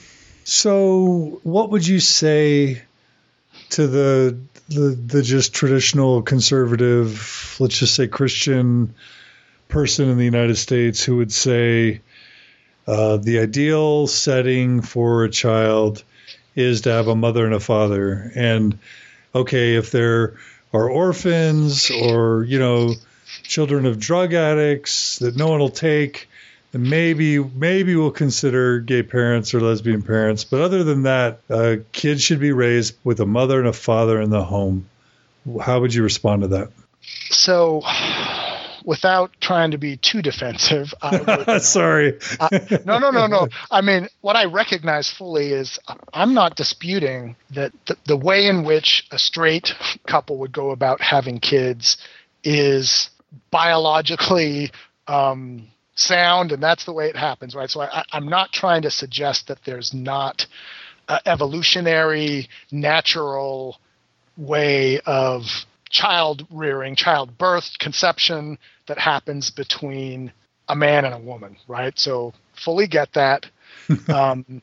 so what would you say to the, the, the just traditional conservative, let's just say Christian person in the United States who would say uh, the ideal setting for a child is to have a mother and a father? And okay, if there are orphans or, you know, children of drug addicts that no one will take, then maybe maybe we'll consider gay parents or lesbian parents. But other than that, uh, kids should be raised with a mother and a father in the home. How would you respond to that? So, without trying to be too defensive, I would, uh, sorry. I, no, no, no, no. I mean, what I recognize fully is I'm not disputing that the, the way in which a straight couple would go about having kids is biologically um, sound, and that's the way it happens, right? So I, I'm not trying to suggest that there's not an evolutionary, natural way of child rearing, child birth, conception that happens between a man and a woman, right? So fully get that. um,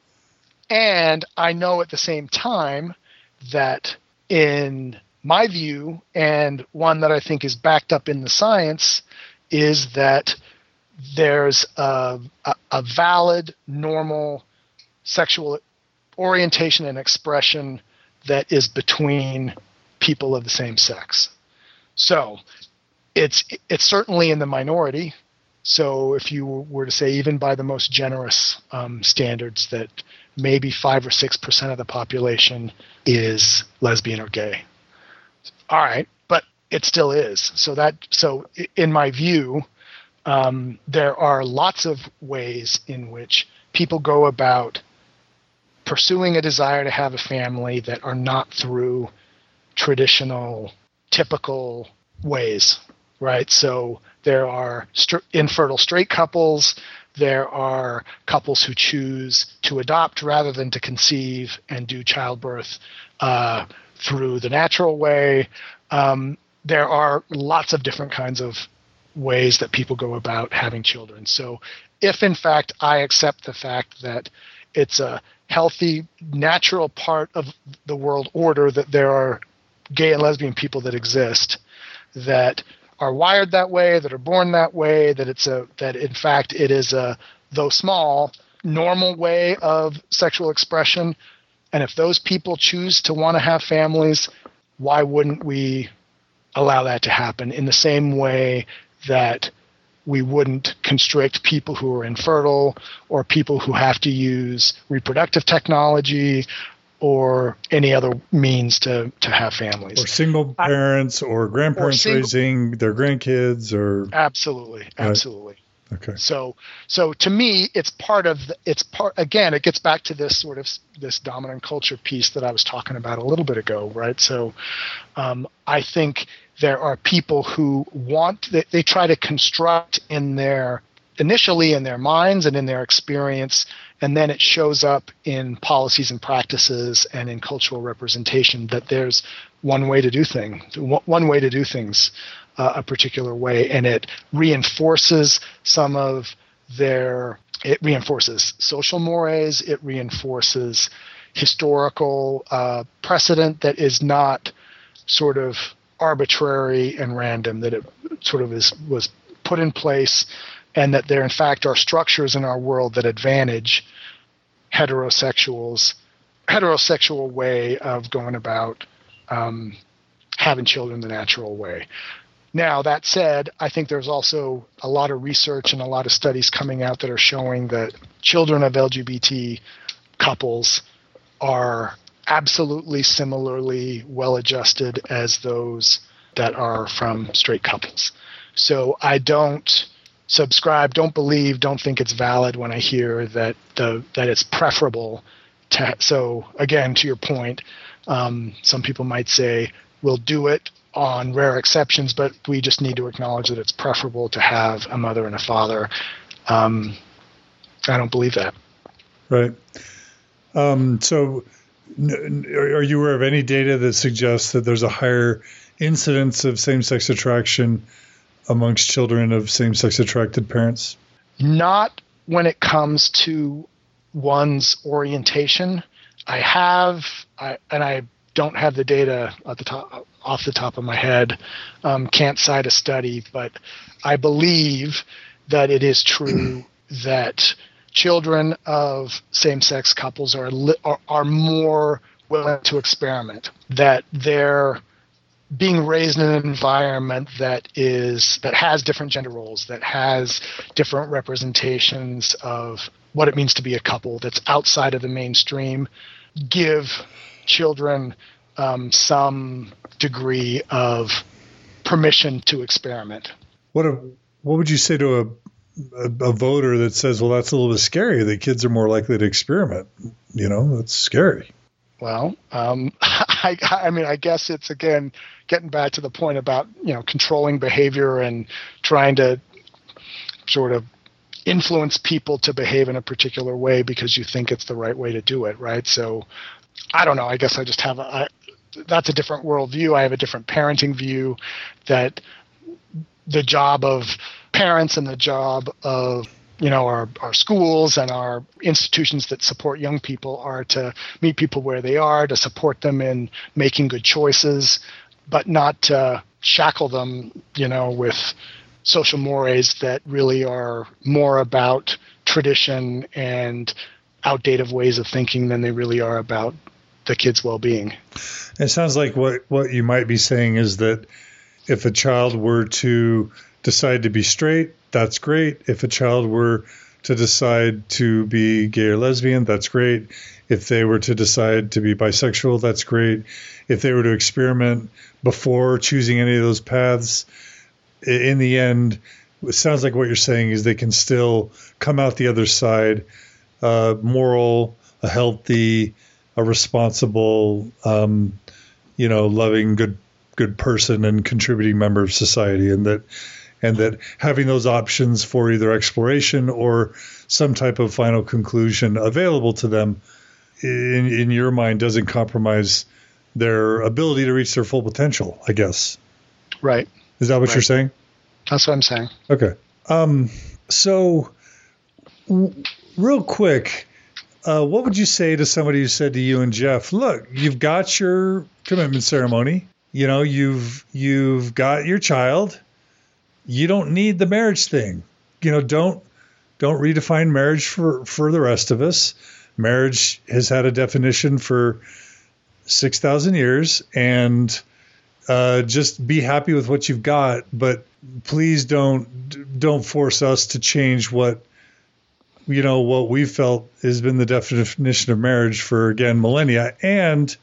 and I know at the same time that in my view, and one that I think is backed up in the science, is that there's a, a, a valid, normal sexual orientation and expression that is between people of the same sex. So it's it's certainly in the minority. So if you were to say, even by the most generous um, standards, that maybe five or six percent of the population is lesbian or gay. All right, but it still is. So that so in my view, um, there are lots of ways in which people go about pursuing a desire to have a family that are not through traditional, typical ways, right? So there are st- infertile straight couples, There are couples who choose to adopt rather than to conceive and do childbirth uh, through the natural way. Um, there are lots of different kinds of ways that people go about having children. So if, in fact, I accept the fact that it's a healthy, natural part of the world order that there are gay and lesbian people that exist, that are wired that way, that are born that way, that it's a that in fact it is a, though small, normal way of sexual expression. And if those people choose to want to have families, why wouldn't we allow that to happen in the same way that we wouldn't constrict people who are infertile or people who have to use reproductive technology or any other means to, to have families. Or single parents I, or grandparents or single, raising their grandkids or absolutely, absolutely. Right. Okay. So so to me it's part of the, it's part again it gets back to this sort of this dominant culture piece that I was talking about a little bit ago, right? So um, I think there are people who want they, they try to construct in their initially in their minds and in their experience, and then it shows up in policies and practices and in cultural representation that there's one way to do things, one way to do things uh, a particular way, and it reinforces some of their, it reinforces social mores, it reinforces historical uh, precedent that is not sort of arbitrary and random, that it sort of is was put in place, and that there in fact are structures in our world that advantage heterosexuals, heterosexual way of going about um, having children the natural way. Now, that said, I think there's also a lot of research and a lot of studies coming out that are showing that children of L G B T couples are absolutely similarly well-adjusted as those that are from straight couples. So I don't subscribe, don't believe, don't think it's valid when I hear that the that it's preferable to. So again, to your point, um, some people might say we'll do it on rare exceptions, but we just need to acknowledge that it's preferable to have a mother and a father. Um, I don't believe that. Right. Um, so are you aware of any data that suggests that there's a higher incidence of same-sex attraction amongst children of same-sex attracted parents? Not when it comes to one's orientation. I have, I, and I don't have the data at the top, off the top of my head, um, can't cite a study, but I believe that it is true that children of same-sex couples are, li- are are more willing to experiment, that they're being raised in an environment that is that has different gender roles, that has different representations of what it means to be a couple, that's outside of the mainstream, give children um, some degree of permission to experiment. What a, what would you say to a, a a voter that says, well, that's a little bit scary, that kids are more likely to experiment? You know, that's scary. Well, um, I, I mean, I guess it's, again, getting back to the point about, you know, controlling behavior and trying to sort of influence people to behave in a particular way because you think it's the right way to do it, right? So I don't know. I guess I just have a, I, that's a different worldview. I have a different parenting view, that the job of parents and the job of, you know, our, our schools and our institutions that support young people are to meet people where they are, to support them in making good choices, but not to shackle them, you know, with social mores that really are more about tradition and outdated ways of thinking than they really are about the kid's well-being. It sounds like what, what you might be saying is that if a child were to decide to be straight, that's great. If a child were to decide to be gay or lesbian, that's great. If they were to decide to be bisexual, that's great. If they were to experiment before choosing any of those paths, in the end, it sounds like what you're saying is they can still come out the other side, uh, moral, a healthy, a responsible, um, you know, loving, good, good person and contributing member of society, and that and that having those options for either exploration or some type of final conclusion available to them in, in your mind doesn't compromise their ability to reach their full potential, I guess. Right. Is that what right. you're saying? That's what I'm saying. Okay. Um, so w- real quick, uh, what would you say to somebody who said to you and Jeff, look, you've got your commitment ceremony, you know, you've, you've got your child, you don't need the marriage thing, you know, don't, don't redefine marriage for, for the rest of us. Marriage has had a definition for six thousand years, and uh, just be happy with what you've got, but please don't don't force us to change what you know what we felt has been the definition of marriage for, again, millennia. And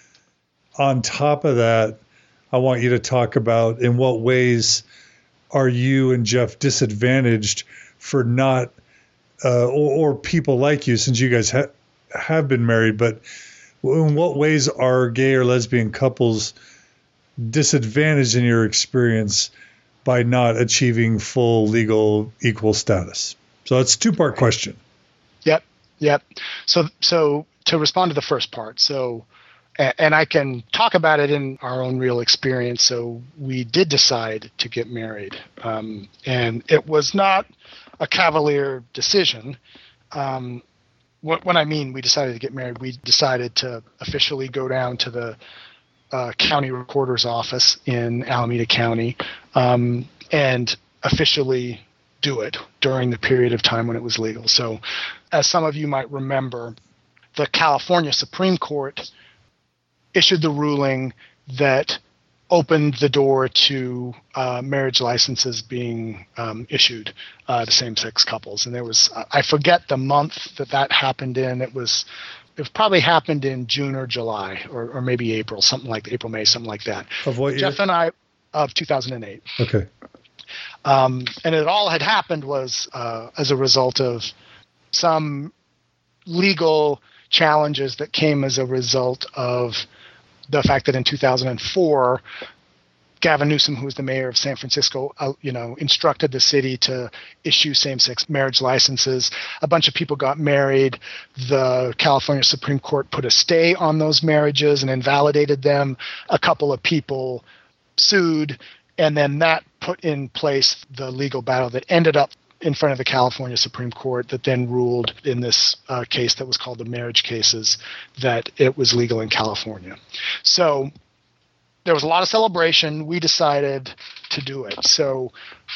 on top of that, I want you to talk about in what ways are you and Jeff disadvantaged for not uh, or, or people like you, since you guys ha- have been married, but in what ways are gay or lesbian couples disadvantaged in your experience by not achieving full legal equal status? So that's a two-part question. Yep, yep. So, so to respond to the first part, so, and I can talk about it in our own real experience. So we did decide to get married, um, and it was not a cavalier decision. Um, When I mean we decided to get married, we decided to officially go down to the uh, county recorder's office in Alameda County um, and officially do it during the period of time when it was legal. So, as some of you might remember, the California Supreme Court issued the ruling that opened the door to uh, marriage licenses being um, issued uh, to same-sex couples. And there was, I forget the month that that happened in. It was, it probably happened in June or July, or, or maybe April, something like April, May, something like that. Of what year? Jeff and I, of two thousand eight. Okay. Um, and it all had happened was uh, as a result of some legal challenges that came as a result of the fact that in two thousand four, Gavin Newsom, who was the mayor of San Francisco, uh, you know, instructed the city to issue same-sex marriage licenses. A bunch of people got married. The California Supreme Court put a stay on those marriages and invalidated them. A couple of people sued, and then that put in place the legal battle that ended up in front of the California Supreme Court, that then ruled in this uh, case that was called the marriage cases that it was legal in California. So there was a lot of celebration. We decided to do it. So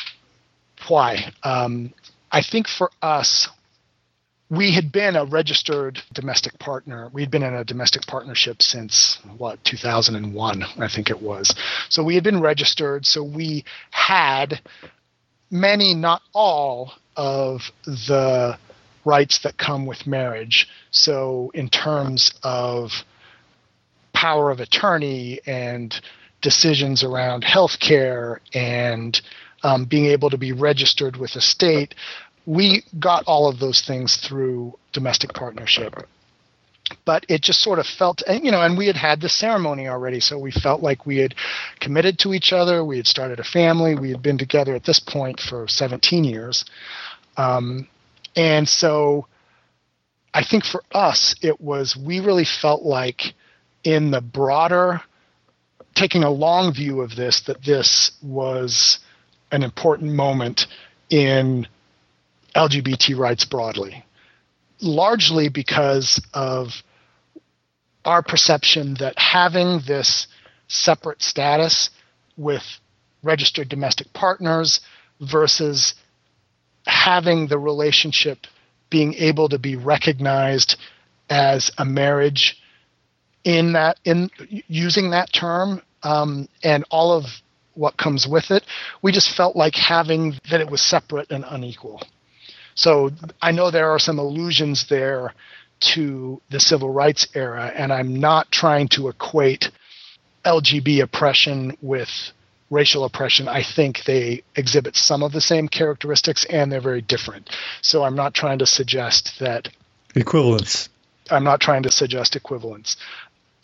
why? Um, I think for us, we had been a registered domestic partner. We'd been in a domestic partnership since, what, two thousand one, I think it was. So we had been registered. So we had many, not all, of the rights that come with marriage. So in terms of power of attorney and decisions around healthcare and um, being able to be registered with a state, we got all of those things through domestic partnership. But it just sort of felt, you know, and we had had the ceremony already, so we felt like we had committed to each other. We had started a family. We had been together at this point for seventeen years. Um, and so I think for us, it was, we really felt like in the broader, taking a long view of this, that this was an important moment in L G B T rights broadly. Largely because of our perception that having this separate status with registered domestic partners versus having the relationship being able to be recognized as a marriage in that, in using that term, um, and all of what comes with it, we just felt like having that it was separate and unequal. So I know there are some allusions there to the civil rights era, and I'm not trying to equate L G B T oppression with racial oppression. I think they exhibit some of the same characteristics, and they're very different. So I'm not trying to suggest that equivalence. I'm not trying to suggest equivalence.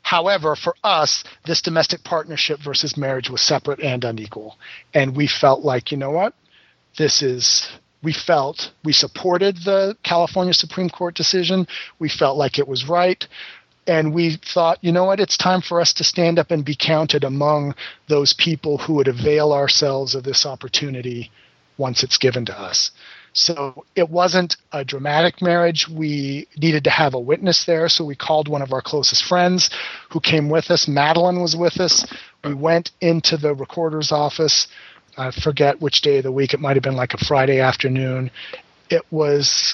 However, for us, this domestic partnership versus marriage was separate and unequal. And we felt like, you know what, this is, we felt, we supported the California Supreme Court decision. We felt like it was right. And we thought, you know what, it's time for us to stand up and be counted among those people who would avail ourselves of this opportunity once it's given to us. So it wasn't a dramatic marriage. We needed to have a witness there, so we called one of our closest friends who came with us. Madeline was with us. We went into the recorder's office. I forget which day of the week. It might have been like a Friday afternoon. It was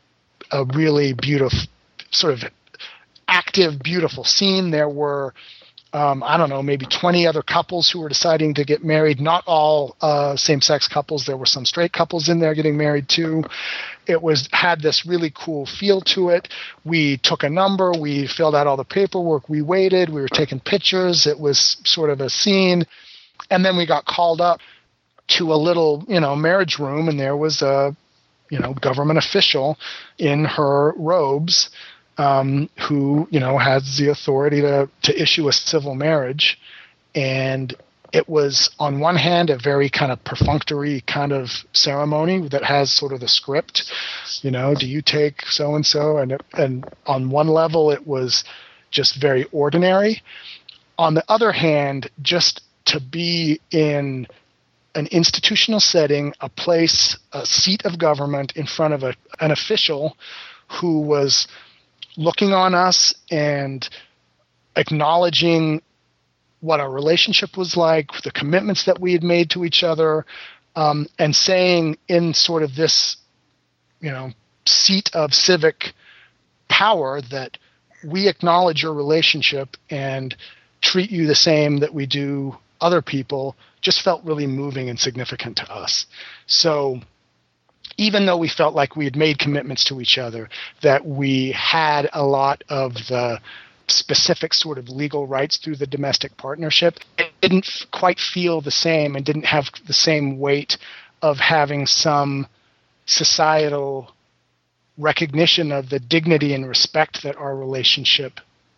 a really beautiful, sort of active, beautiful scene. There were Um, I don't know, maybe twenty other couples who were deciding to get married. Not all uh, same-sex couples. There were some straight couples in there getting married too. It was had this really cool feel to it. We took a number. We filled out all the paperwork. We waited. We were taking pictures. It was sort of a scene. And then we got called up to a little, you know, marriage room, and there was a, you know, government official in her robes, Um, who, you know, has the authority to, to issue a civil marriage. And it was, on one hand, a very kind of perfunctory kind of ceremony that has sort of the script, you know, do you take so-and-so? And, and on one level, it was just very ordinary. On the other hand, just to be in an institutional setting, a place, a seat of government in front of a, an official who was looking on us and acknowledging what our relationship was like, the commitments that we had made to each other, um, and saying in sort of this, you know, seat of civic power that we acknowledge your relationship and treat you the same that we do other people, just felt really moving and significant to us. So even though we felt like we had made commitments to each other, that we had a lot of the specific sort of legal rights through the domestic partnership, it didn't quite feel the same and didn't have the same weight of having some societal recognition of the dignity and respect that our relationship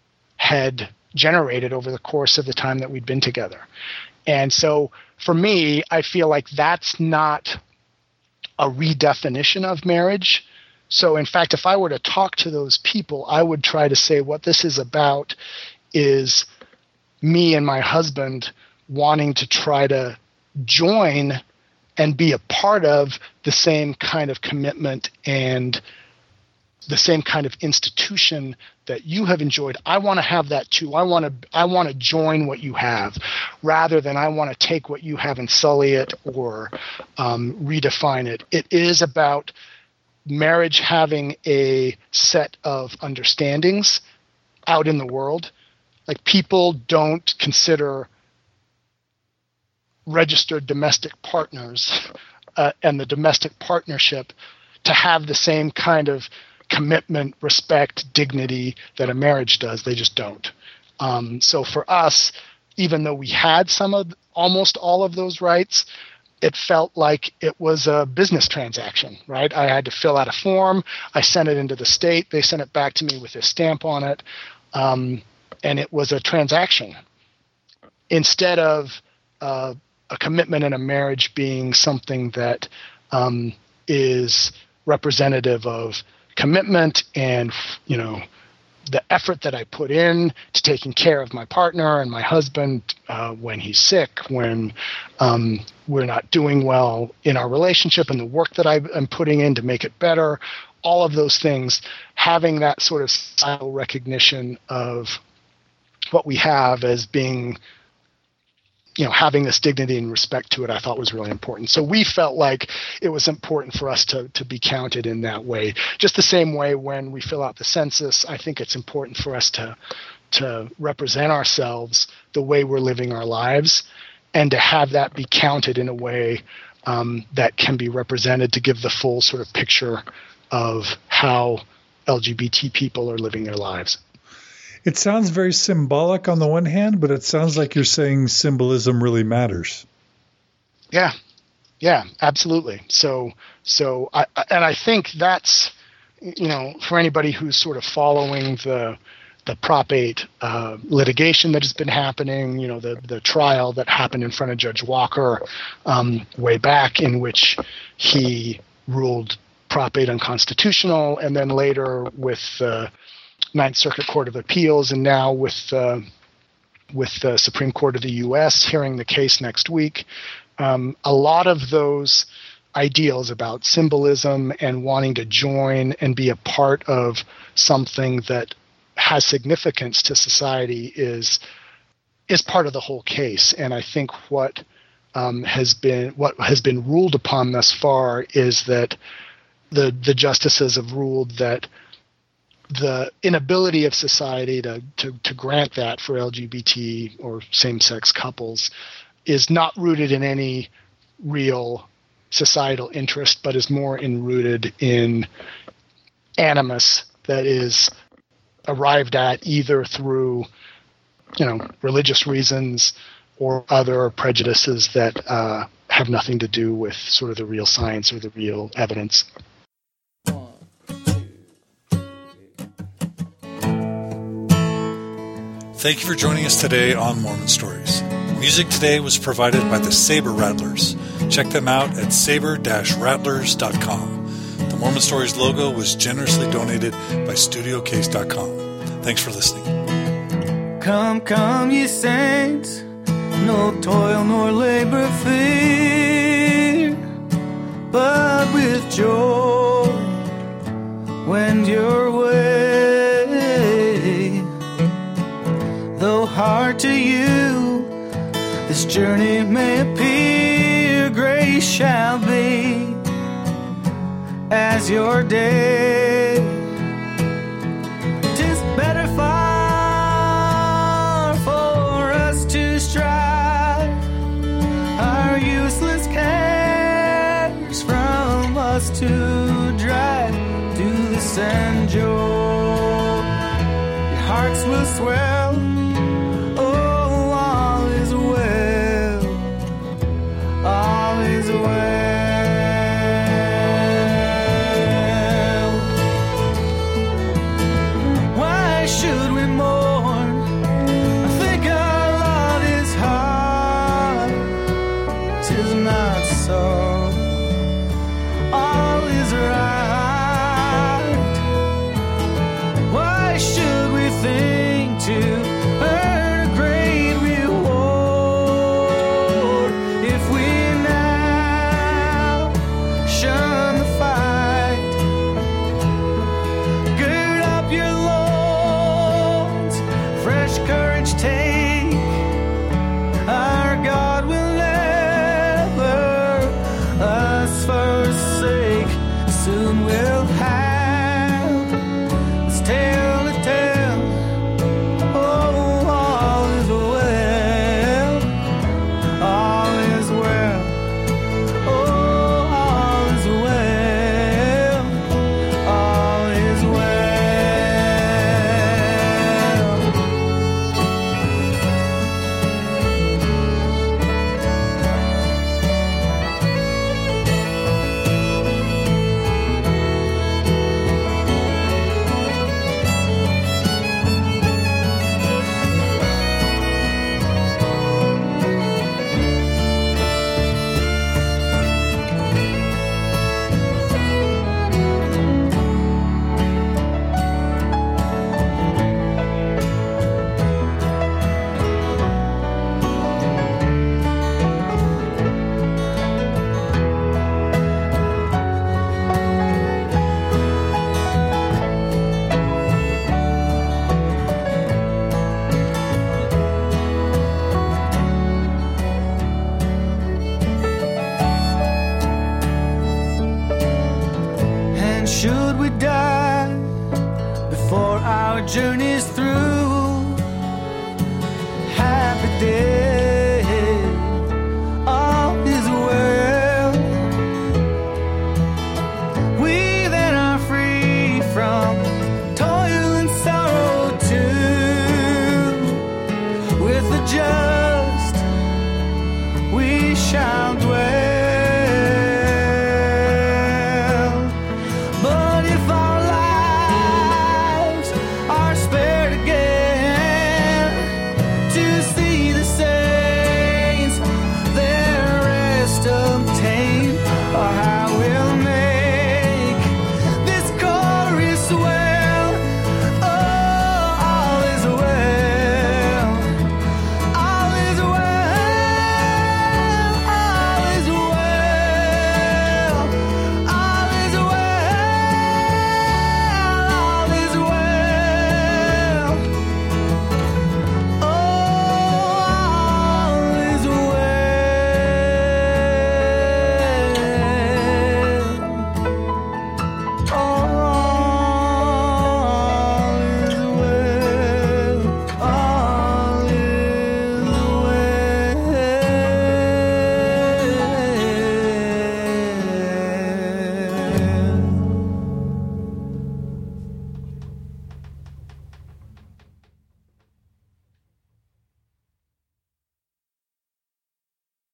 had generated over the course of the time that we'd been together. And so for me, I feel like that's not a redefinition of marriage. So in fact, if I were to talk to those people, I would try to say what this is about is me and my husband wanting to try to join and be a part of the same kind of commitment and the same kind of institution that you have enjoyed. I want to have that too. I want to I want to join what you have, rather than I want to take what you have and sully it or um, redefine it. It is about marriage having a set of understandings out in the world. Like, people don't consider registered domestic partners uh, and the domestic partnership to have the same kind of commitment, respect, dignity that a marriage does. They just don't. Um, so for us, even though we had some of, almost all of those rights, it felt like it was a business transaction, right? I had to fill out a form. I sent it into the state. They sent it back to me with a stamp on it. Um, and it was a transaction instead of uh, a commitment in a marriage being something that um, is representative of commitment and, you know, the effort that I put in to taking care of my partner and my husband uh, when he's sick, when um, we're not doing well in our relationship, and the work that I'm putting in to make it better, all of those things, having that sort of societal recognition of what we have as being, you know, having this dignity and respect to it, I thought was really important. So we felt like it was important for us to to be counted in that way. Just the same way when we fill out the census, I think it's important for us to to represent ourselves the way we're living our lives, and to have that be counted in a way um, that can be represented to give the full sort of picture of how L G B T people are living their lives. It sounds very symbolic on the one hand, but it sounds like you're saying symbolism really matters. Yeah, yeah, absolutely. So, so, I, and I think that's, you know, for anybody who's sort of following the the Prop eight uh, litigation that has been happening, you know, the, the trial that happened in front of Judge Walker um, way back, in which he ruled Prop eight unconstitutional, and then later with the Ninth Circuit Court of Appeals, and now with uh, with the Supreme Court of the U S hearing the case next week. Um, a lot of those ideals about symbolism and wanting to join and be a part of something that has significance to society is is part of the whole case. And I think what um, has been what has been ruled upon thus far is that the the justices have ruled that the inability of society to, to, to grant that for L G B T or same-sex couples is not rooted in any real societal interest, but is more enrooted in animus that is arrived at either through, you know, religious reasons or other prejudices that uh, have nothing to do with sort of the real science or the real evidence. Thank you for joining us today on Mormon Stories. Music today was provided by the Saber Rattlers. Check them out at saber dash rattlers dot com. The Mormon Stories logo was generously donated by studio case dot com. Thanks for listening. Come, come, ye saints, no toil nor labor fear, but with joy wend your way. Though hard to you this journey may appear, grace shall be as your day. 'Tis better far for us to strive our useless cares from us to drive. Do this and joy, your hearts will swell. All is well. Why should we mourn? I think our lot is hard. 'Tis not so. All is right. Why should we think to earn a great reward if we should we die before our journey's through?